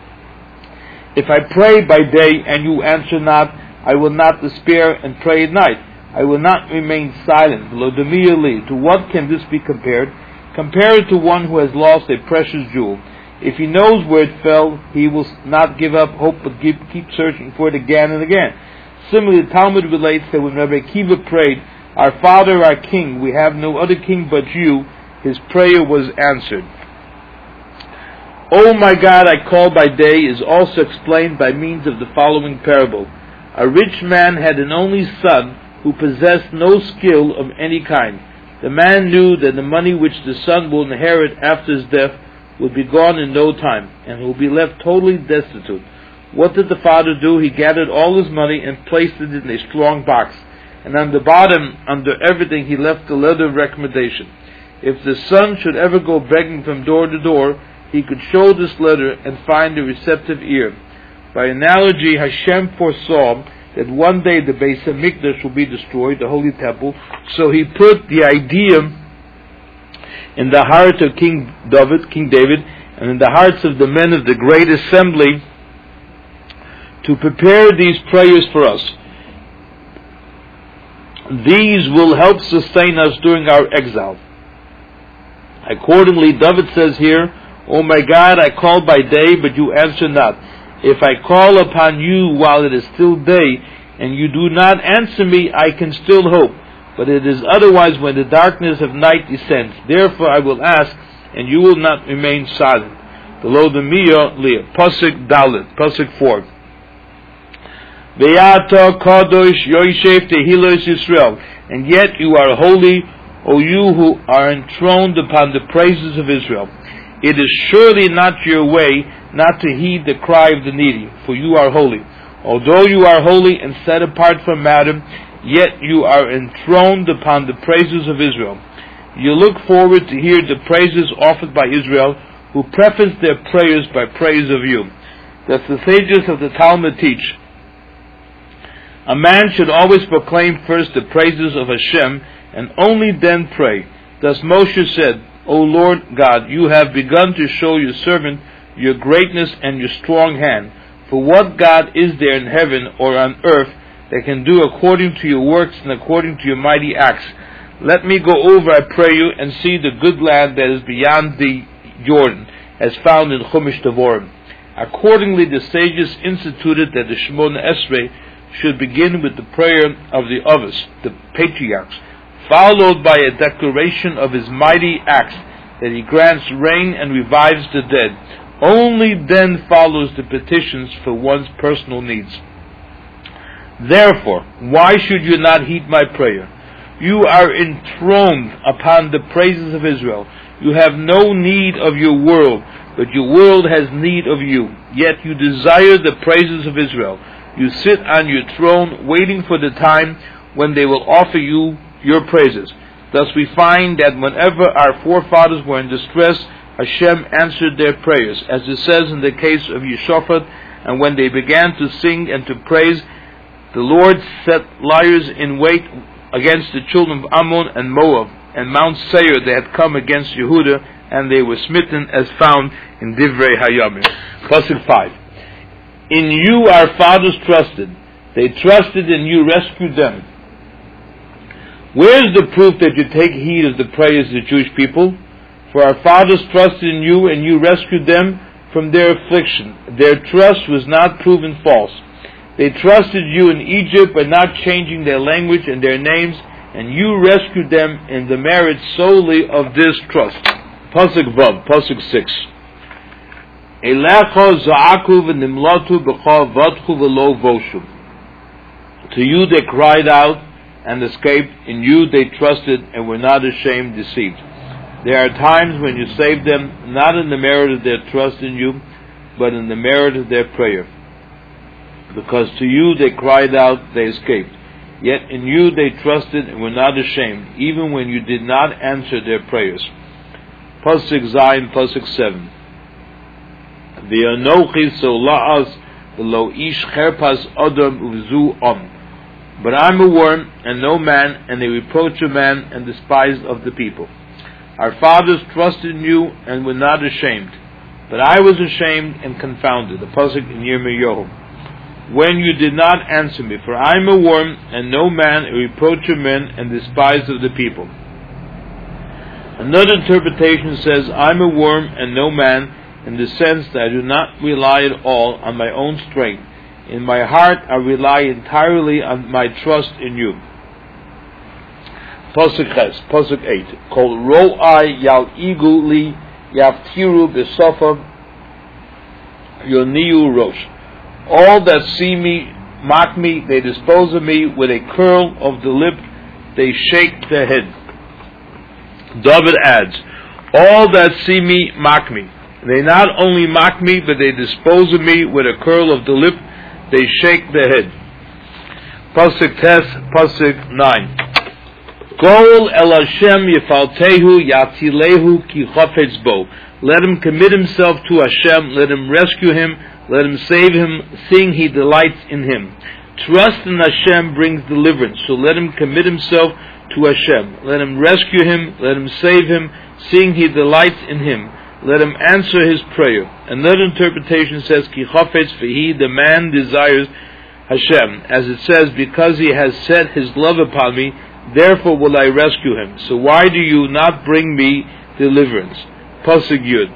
If I pray by day and you answer not, I will not despair and pray at night. I will not remain silent. To what can this be compared? Compare it to one who has lost a precious jewel. If he knows where it fell, he will not give up hope, but keep searching for it again and again. Similarly, the Talmud relates that when Rabbi Akiva prayed, Our Father, our King, we have no other King but you, his prayer was answered. Oh my God, I call by day is also explained by means of the following parable. A rich man had an only son who possessed no skill of any kind. The man knew that the money which the son will inherit after his death will be gone in no time, and will be left totally destitute. What did the father do? He gathered all his money and placed it in a strong box, and on the bottom, under everything, he left a letter of recommendation. If the son should ever go begging from door to door, he could show this letter and find a receptive ear. By analogy, Hashem foresaw that one day the Beis HaMikdash will be destroyed, the Holy Temple, so he put the idea in the heart of King David, and in the hearts of the men of the great assembly to prepare these prayers for us. These will help sustain us during our exile. Accordingly, David says here, O my God, I call by day, but you answer not. If I call upon you while it is still day, and you do not answer me, I can still hope. But it is otherwise when the darkness of night descends. Therefore I will ask, and you will not remain silent. The Lodemiya Leah. Pasuk Dalet. Pasuk 4. Ve'ata kadosh yoishev tehilos Yisrael. And yet you are holy, O you who are enthroned upon the praises of Israel. It is surely not your way not to heed the cry of the needy, for you are holy. Although you are holy and set apart from Adam, yet you are enthroned upon the praises of Israel. You look forward to hear the praises offered by Israel, who preface their prayers by praise of you. Thus the sages of the Talmud teach, a man should always proclaim first the praises of Hashem, and only then pray. Thus Moshe said, O Lord God, you have begun to show your servant your greatness and your strong hand. For what God is there in heaven or on earth that can do according to your works and according to your mighty acts? Let me go over, I pray you, and see the good land that is beyond the Jordan, as found in Chumash Devorim. Accordingly, the sages instituted that the Shemona Esrei should begin with the prayer of the Avos, the patriarchs, followed by a declaration of his mighty acts, that he grants rain and revives the dead. Only then follows the petitions for one's personal needs. Therefore, why should you not heed my prayer? You are enthroned upon the praises of Israel. You have no need of your world, but your world has need of you. Yet you desire the praises of Israel. You sit on your throne, waiting for the time when they will offer you your praises. Thus we find that whenever our forefathers were in distress, Hashem answered their prayers, as it says in the case of Yehoshaphat. And when they began to sing and to praise, the Lord set liars in wait against the children of Ammon and Moab, and Mount Seir they had come against Yehudah, and they were smitten, as found in Divrei Hayamim. Pasuk 5. In you our fathers trusted. They trusted and you rescued them. Where is the proof that you take heed of the prayers of the Jewish people? For our fathers trusted in you and you rescued them from their affliction. Their trust was not proven false. They trusted you in Egypt by not changing their language and their names, and you rescued them in the merit solely of this trust. Pasuk Vav, Pasuk 6. Elecha za'aku v'nimlatu b'cha v'adchu v'lo voshu. To you they cried out and escaped. In you they trusted and were not ashamed, deceived. There are times when you save them, not in the merit of their trust in you, but in the merit of their prayer. Because to you they cried out, they escaped. Yet in you they trusted and were not ashamed, even when you did not answer their prayers. Pasuk Zayin, Pasuk 7. V'anochi so la'az v'lo ish cherpas adam uvzu om. But I am a worm and no man, and a reproach of man and despised of the people. Our fathers trusted in you and were not ashamed, but I was ashamed and confounded. The pasuk in Yirmiyahu. When you did not answer me, for I am a worm and no man, a reproach of men and despised of the people. Another interpretation says, I am a worm and no man, in the sense that I do not rely at all on my own strength. In my heart I rely entirely on my trust in you. Pasuk Ches, Pasuk 8. Kol ro'ai yal igu li yaftiru b'sofa yoniu rosh. All that see me mock me, they dispose of me with a curl of the lip, they shake their head. David adds, all that see me mock me. They not only mock me, but they dispose of me with a curl of the lip, they shake their head. Pasuk Tes, Pasuk 9. Gol el Hashem yifaltehu yatilehu ki chafetz bo. Let him commit himself to Hashem, let him rescue him, let him save him, seeing he delights in him. Trust in Hashem brings deliverance, so let him commit himself to Hashem. Let him rescue him, let him save him, seeing he delights in him. Let him answer his prayer. Another interpretation says, Ki chafetz v'hi, the man desires Hashem. As it says, because he has set his love upon me, therefore will I rescue him. So why do you not bring me deliverance? Pasuk Yud.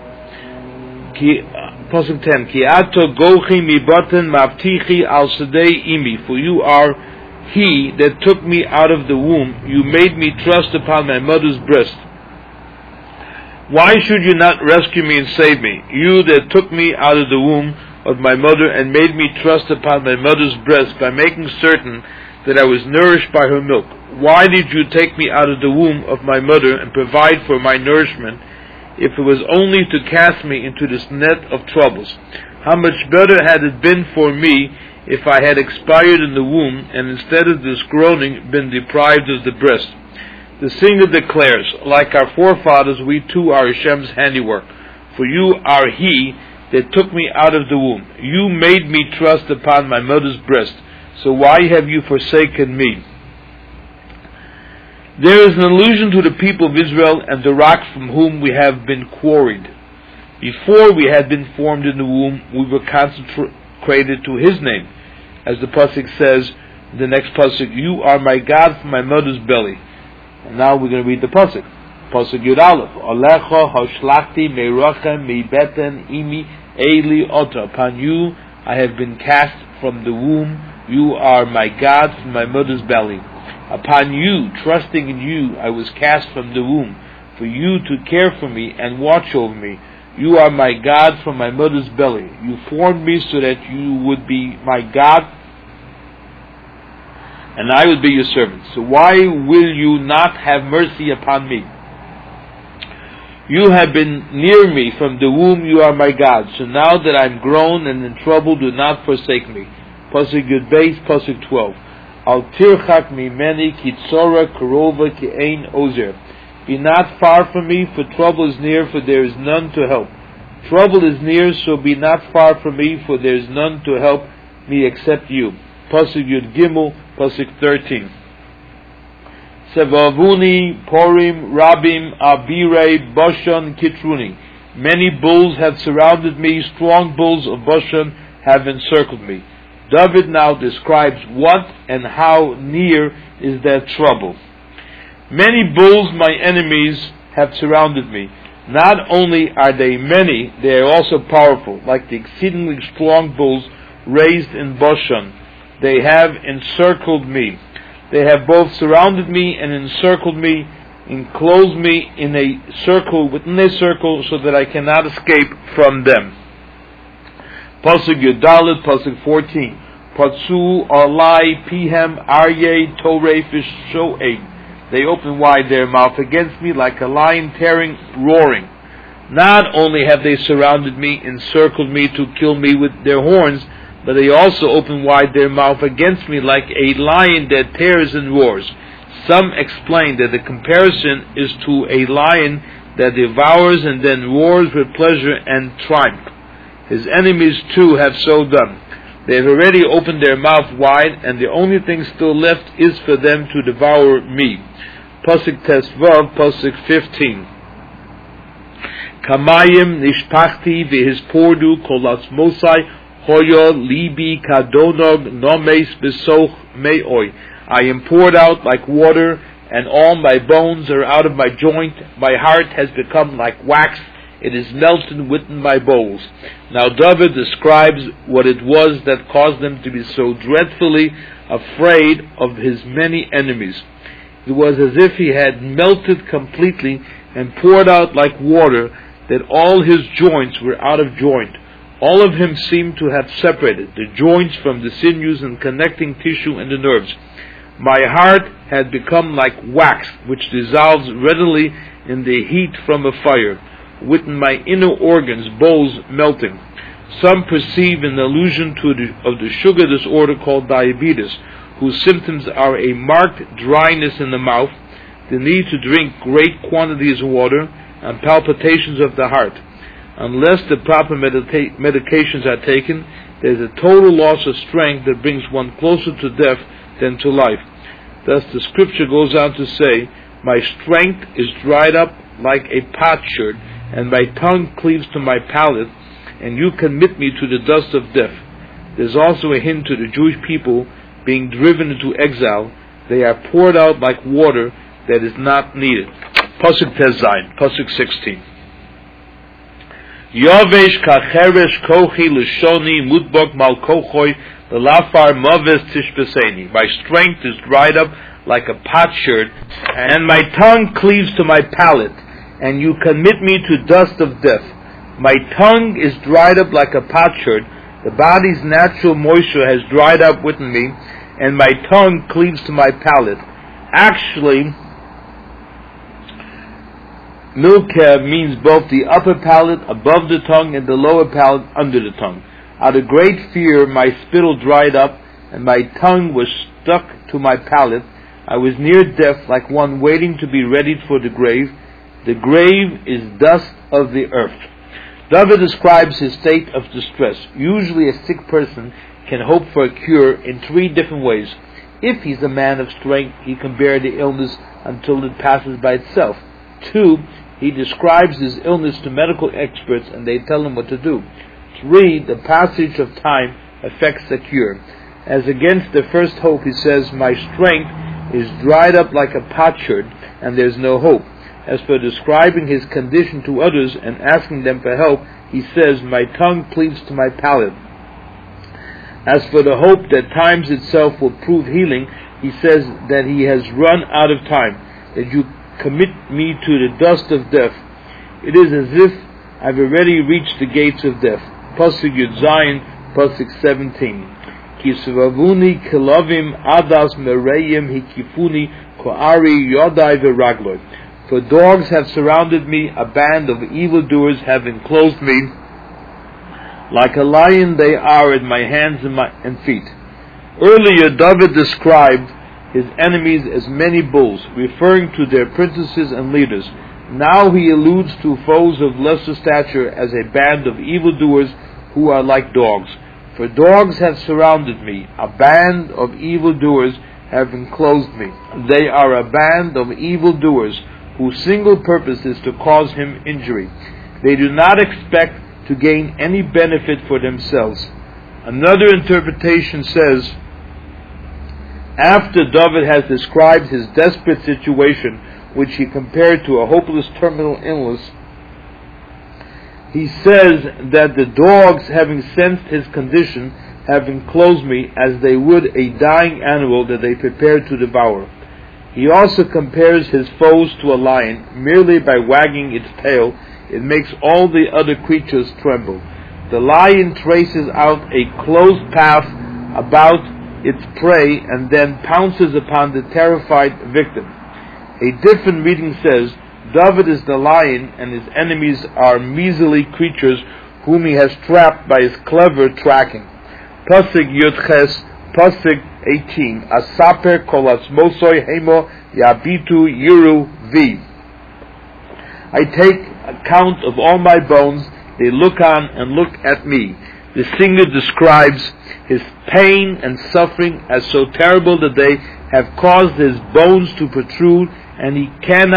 Pasuk 10. Ki ato gochi mi baten mavtichi al sadei imi. For you are he that took me out of the womb. You made me trust upon my mother's breast. Why should you not rescue me and save me? You that took me out of the womb of my mother and made me trust upon my mother's breast by making certain that I was nourished by her milk. Why did you take me out of the womb of my mother and provide for my nourishment, if it was only to cast me into this net of troubles? How much better had it been for me if I had expired in the womb, and instead of this groaning been deprived of the breast? The singer declares, like our forefathers, we too are Hashem's handiwork. For you are he that took me out of the womb. You made me trust upon my mother's breast. So why have you forsaken me? There is an allusion to the people of Israel and the rock from whom we have been quarried. Before we had been formed in the womb, we were consecrated to his name. As the pasuk says, the next pasuk, you are my God from my mother's belly. And now we're going to read the pasuk. Pasuk Yud Aleph. Alecha hashlachti meirachem meibeten imi eli ota. Upon you I have been cast from the womb. You are my God from my mother's belly. Upon you, trusting in you, I was cast from the womb, for you to care for me and watch over me. You are my God from my mother's belly. You formed me so that you would be my God, and I would be your servant. So why will you not have mercy upon me? You have been near me from the womb, you are my God. So now that I'm grown and in trouble, do not forsake me. Pasuk Yud Beis, Pasuk 12. Al tirchak mimeni ki tzora karova ki ein ozer. Be not far from me, for trouble is near, for there is none to help. Trouble is near, so be not far from me, for there is none to help me except you. Pasuk Yud Gimel, Pasuk 13. Sevavuni, Porim, Rabim, Abirei, Bashan, Kitruni. Many bulls have surrounded me, strong bulls of Bashan have encircled me. David now describes what and how near is that trouble. Many bulls, my enemies, have surrounded me. Not only are they many, they are also powerful, like the exceedingly strong bulls raised in Bashan. They have encircled me. They have both surrounded me and encircled me, enclosed me in a circle, within a circle, so that I cannot escape from them. Pasuk Yudalit, Pasuk 14. Patsu Arlai Pihem Aryeh Torei Fishoeg. They open wide their mouth against me like a lion tearing, roaring. Not only have they surrounded me, encircled me to kill me with their horns, but they also open wide their mouth against me like a lion that tears and roars. Some explain that the comparison is to a lion that devours and then roars with pleasure and triumph. His enemies too have so done. They have already opened their mouth wide, and the only thing still left is for them to devour me. Pasuk Tesvav, Pasuk 15. Kamayim nishpachti v'hispordu kolas mosai hoyo libi kadonog nomes besoch meoi. I am poured out like water, and all my bones are out of my joint. My heart has become like wax. It is melted within my bowels. Now David describes what it was that caused them to be so dreadfully afraid of his many enemies. It was as if he had melted completely and poured out like water, that all his joints were out of joint. All of him seemed to have separated, the joints from the sinews and connecting tissue and the nerves. My heart had become like wax, which dissolves readily in the heat from a fire, within my inner organs, bowls melting. Some perceive an allusion of the sugar disorder called diabetes, whose symptoms are a marked dryness in the mouth, the need to drink great quantities of water, and palpitations of the heart. Unless the proper medications are taken, there is a total loss of strength that brings one closer to death than to life. Thus the scripture goes on to say, my strength is dried up like a potsherd, and my tongue cleaves to my palate, and you commit me to the dust of death. There's also a hint to the Jewish people being driven into exile. They are poured out like water that is not needed. Pasuk Tezayin, Pasuk 16. Yovesh kacheresh kochi l'shoni mutbok malkochoi l'lafar maves tishbeseni. My strength is dried up like a potsherd, and my tongue cleaves to my palate, and you commit me to dust of death. My tongue is dried up like a potsherd. The body's natural moisture has dried up within me, and my tongue cleaves to my palate. Actually, milka means both the upper palate above the tongue and the lower palate under the tongue. Out of great fear, my spittle dried up, and my tongue was stuck to my palate. I was near death, like one waiting to be readied for the grave. The grave is dust of the earth. David describes his state of distress. Usually a sick person can hope for a cure in 3 different ways. If he's a man of strength, he can bear the illness until it passes by itself. 2, he describes his illness to medical experts and they tell him what to do. 3, the passage of time affects the cure. As against the first hope, he says, my strength is dried up like a potsherd, and there's no hope. As for describing his condition to others and asking them for help, he says, my tongue cleaves to my palate. As for the hope that times itself will prove healing, he says that he has run out of time, that you commit me to the dust of death. It is as if I've already reached the gates of death. Pasuk Yud Zayin, Pasuk 17. Kisvavuni kilavim adas mereyim hikifuni ko'ari yodai v'ragloi. For dogs have surrounded me, a band of evildoers have enclosed me. Like a lion they are at my hands and feet. Earlier, David described his enemies as many bulls, referring to their princesses and leaders. Now he alludes to foes of lesser stature as a band of evildoers who are like dogs. For dogs have surrounded me, a band of evildoers have enclosed me. They are a band of evildoers whose single purpose is to cause him injury. They do not expect to gain any benefit for themselves. Another interpretation says, after David has described his desperate situation, which he compared to a hopeless terminal illness, he says that the dogs, having sensed his condition, have enclosed me as they would a dying animal that they prepare to devour. He also compares his foes to a lion. Merely by wagging its tail, it makes all the other creatures tremble. The lion traces out a closed path about its prey and then pounces upon the terrified victim. A different reading says, David is the lion and his enemies are measly creatures whom he has trapped by his clever tracking. Pasuk Yudches, Pasuk 18, Asaper kol atzmosoi hemo yabitu yiru vi. I take account of all my bones, they look on and look at me. The singer describes his pain and suffering as so terrible that they have caused his bones to protrude, and he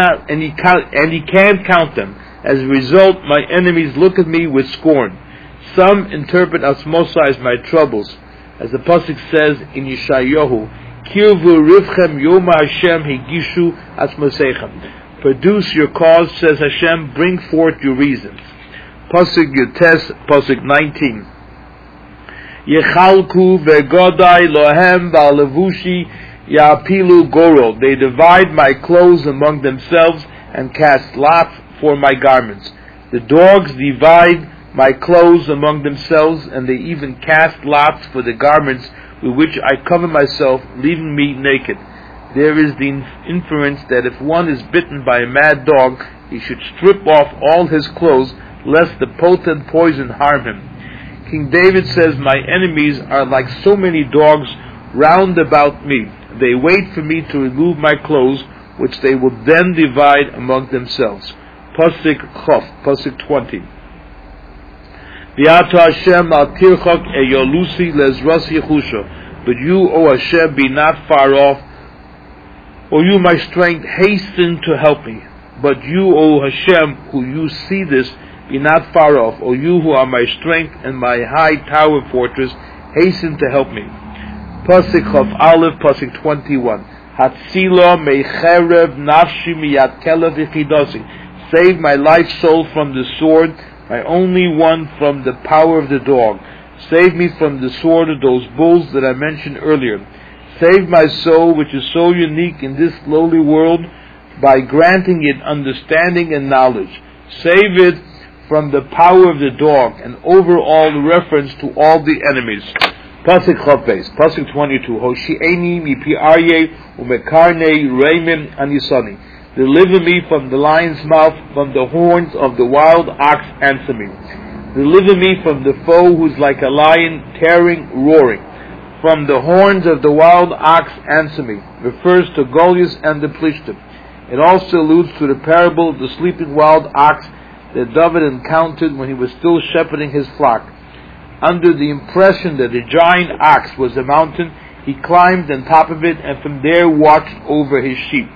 can't count them. As a result, my enemies look at me with scorn. Some interpret Asmosa as my troubles, as the pasuk says in Yeshayahu, Kirvu rivchem yoma Hashem higishu asmosechem. Produce your cause, says Hashem, bring forth your reasons. Pasuk Yutes, pasuk 19. Yechalku vegodai lohem va'levushi yapilu gorol. They divide my clothes among themselves and cast lots for my garments. The dogs divide my clothes among themselves, and they even cast lots for the garments with which I cover myself, leaving me naked. There is the inference that if one is bitten by a mad dog, he should strip off all his clothes, lest the potent poison harm him. King David says, my enemies are like so many dogs round about me. They wait for me to remove my clothes, which they will then divide among themselves. Pasuk Chof, Pasuk 20. V'ata Hashem al tirchok eyolusi lezras yechusha. But you, O Hashem, be not far off. O you, my strength, hasten to help me. But you, O Hashem, who you see this, be not far off. O you who are my strength and my high tower fortress, hasten to help me. Pasuk Chof Aleph, Pasuk 21. Hatzilo mecherev nafshi miyat kelev ichidasi. Save my life soul from the sword, my only one from the power of the dog. Save me from the sword of those bulls that I mentioned earlier. Save my soul, which is so unique in this lowly world, by granting it understanding and knowledge. Save it from the power of the dog, and overall reference to all the enemies. Pasuk Chafes, Pasuk 22. Hoshi'eni mipi aryeh umekarnei reimim anisani. Deliver me from the lion's mouth, from the horns of the wild ox answer me. Deliver me from the foe who is like a lion, tearing, roaring. From the horns of the wild ox answer me. Refers to Goliath and the Plishtim. It also alludes to the parable of the sleeping wild ox that David encountered when he was still shepherding his flock. Under the impression that the giant ox was a mountain, he climbed on top of it and from there watched over his sheep.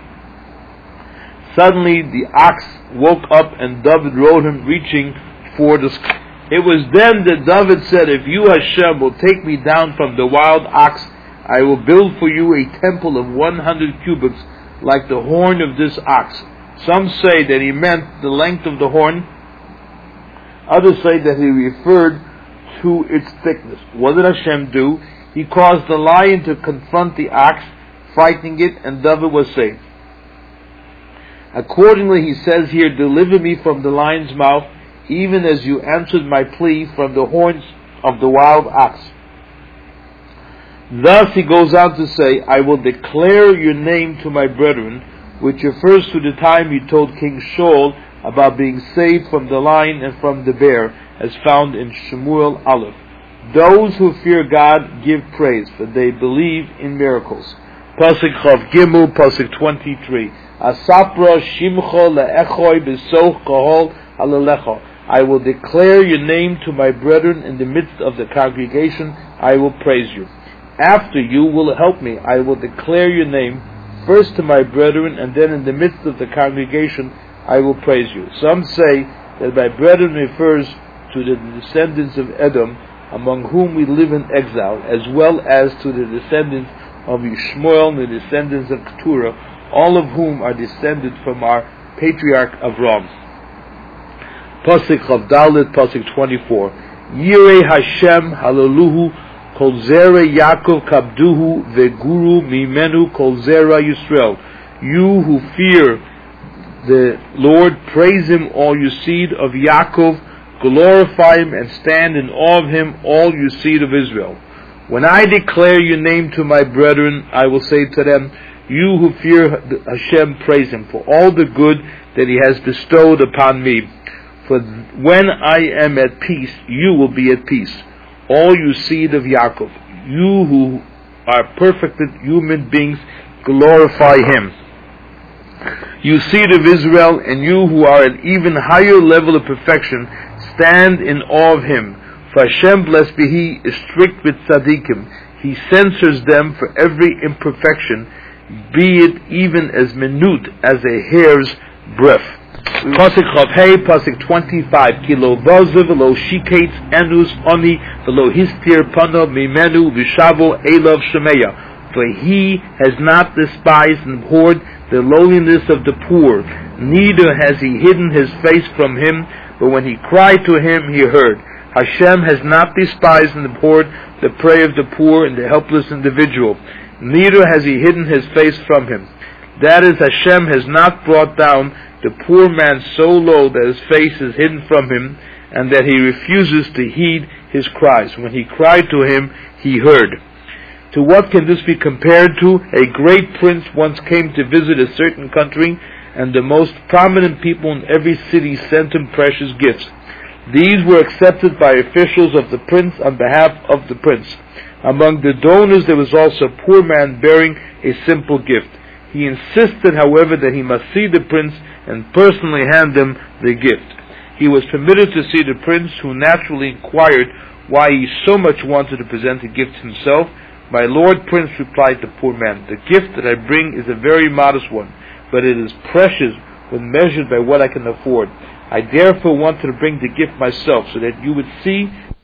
Suddenly the ox woke up and David rode him, reaching for the sky. It was then that David said, if you, Hashem, will take me down from the wild ox, I will build for you a temple of 100 cubits like the horn of this ox. Some say that he meant the length of the horn. Others say that he referred to its thickness. What did Hashem do? He caused the lion to confront the ox, frightening it, and David was saved. Accordingly, he says here, deliver me from the lion's mouth, even as you answered my plea from the horns of the wild ox. Thus he goes on to say, I will declare your name to my brethren. which refers to the time he told King Shaul about being saved from the lion and from the bear, as found in Shemuel Aleph. Those who fear God give praise, for they believe in miracles. Pasuk Chav Gimel, Pasuk 23. Asapra Shimcha le'echoi b'soch kahol halalecha. I will declare your name to my brethren in the midst of the congregation. I will praise you. After you will help me, I will declare your name first to my brethren, and then in the midst of the congregation I will praise you. Some say that my brethren refers to the descendants of Edom, among whom we live in exile, as well as to the descendants of Yishmael and the descendants of Keturah, all of whom are descended from our patriarch Avram. Pasuk Chavdalit, Pasuk 24. Yirei Hashem Hallelujah Kol Zera Yaakov Kabduhu Veguru Mimenu Kol Zera Yisrael. You who fear the Lord, praise Him, all you seed of Yaakov. Glorify Him and stand in awe of Him, all you seed of Israel. When I declare your name to my brethren, I will say to them, you who fear Hashem, praise Him for all the good that He has bestowed upon me. For when I am at peace, you will be at peace, all you seed of Yaakov. You who are perfected human beings, glorify Him. You seed of Israel, and you who are at even higher level of perfection, stand in awe of Him. For Hashem, blessed be He, is strict with tzaddikim. He censors them for every imperfection, be it even as minute as a hair's breadth. Pasuk Chav Hey, Pasuk 25. Kilo vazav v'lo shikates enus oni v'lo histir pano mimenu v'shavo elav shemeya. For He has not despised and abhorred the lowliness of the poor, neither has He hidden His face from him, but when he cried to Him, He heard. Hashem has not despised and abhorred the prayer of the poor and the helpless individual, neither has He hidden His face from him. That is, Hashem has not brought down the poor man so low that his face is hidden from him, and that he refuses to heed his cries. When he cried to Him, He heard. To what can this be compared to? A great prince once came to visit a certain country, and the most prominent people in every city sent him precious gifts. These were accepted by officials of the prince on behalf of the prince. Among the donors there was also a poor man bearing a simple gift. He insisted, however, that he must see the prince and personally hand him the gift. He was permitted to see the prince, who naturally inquired why he so much wanted to present a gift himself. My lord prince, replied the poor man, the gift that I bring is a very modest one, but it is precious when measured by what I can afford. I therefore wanted to bring the gift myself, so that you would see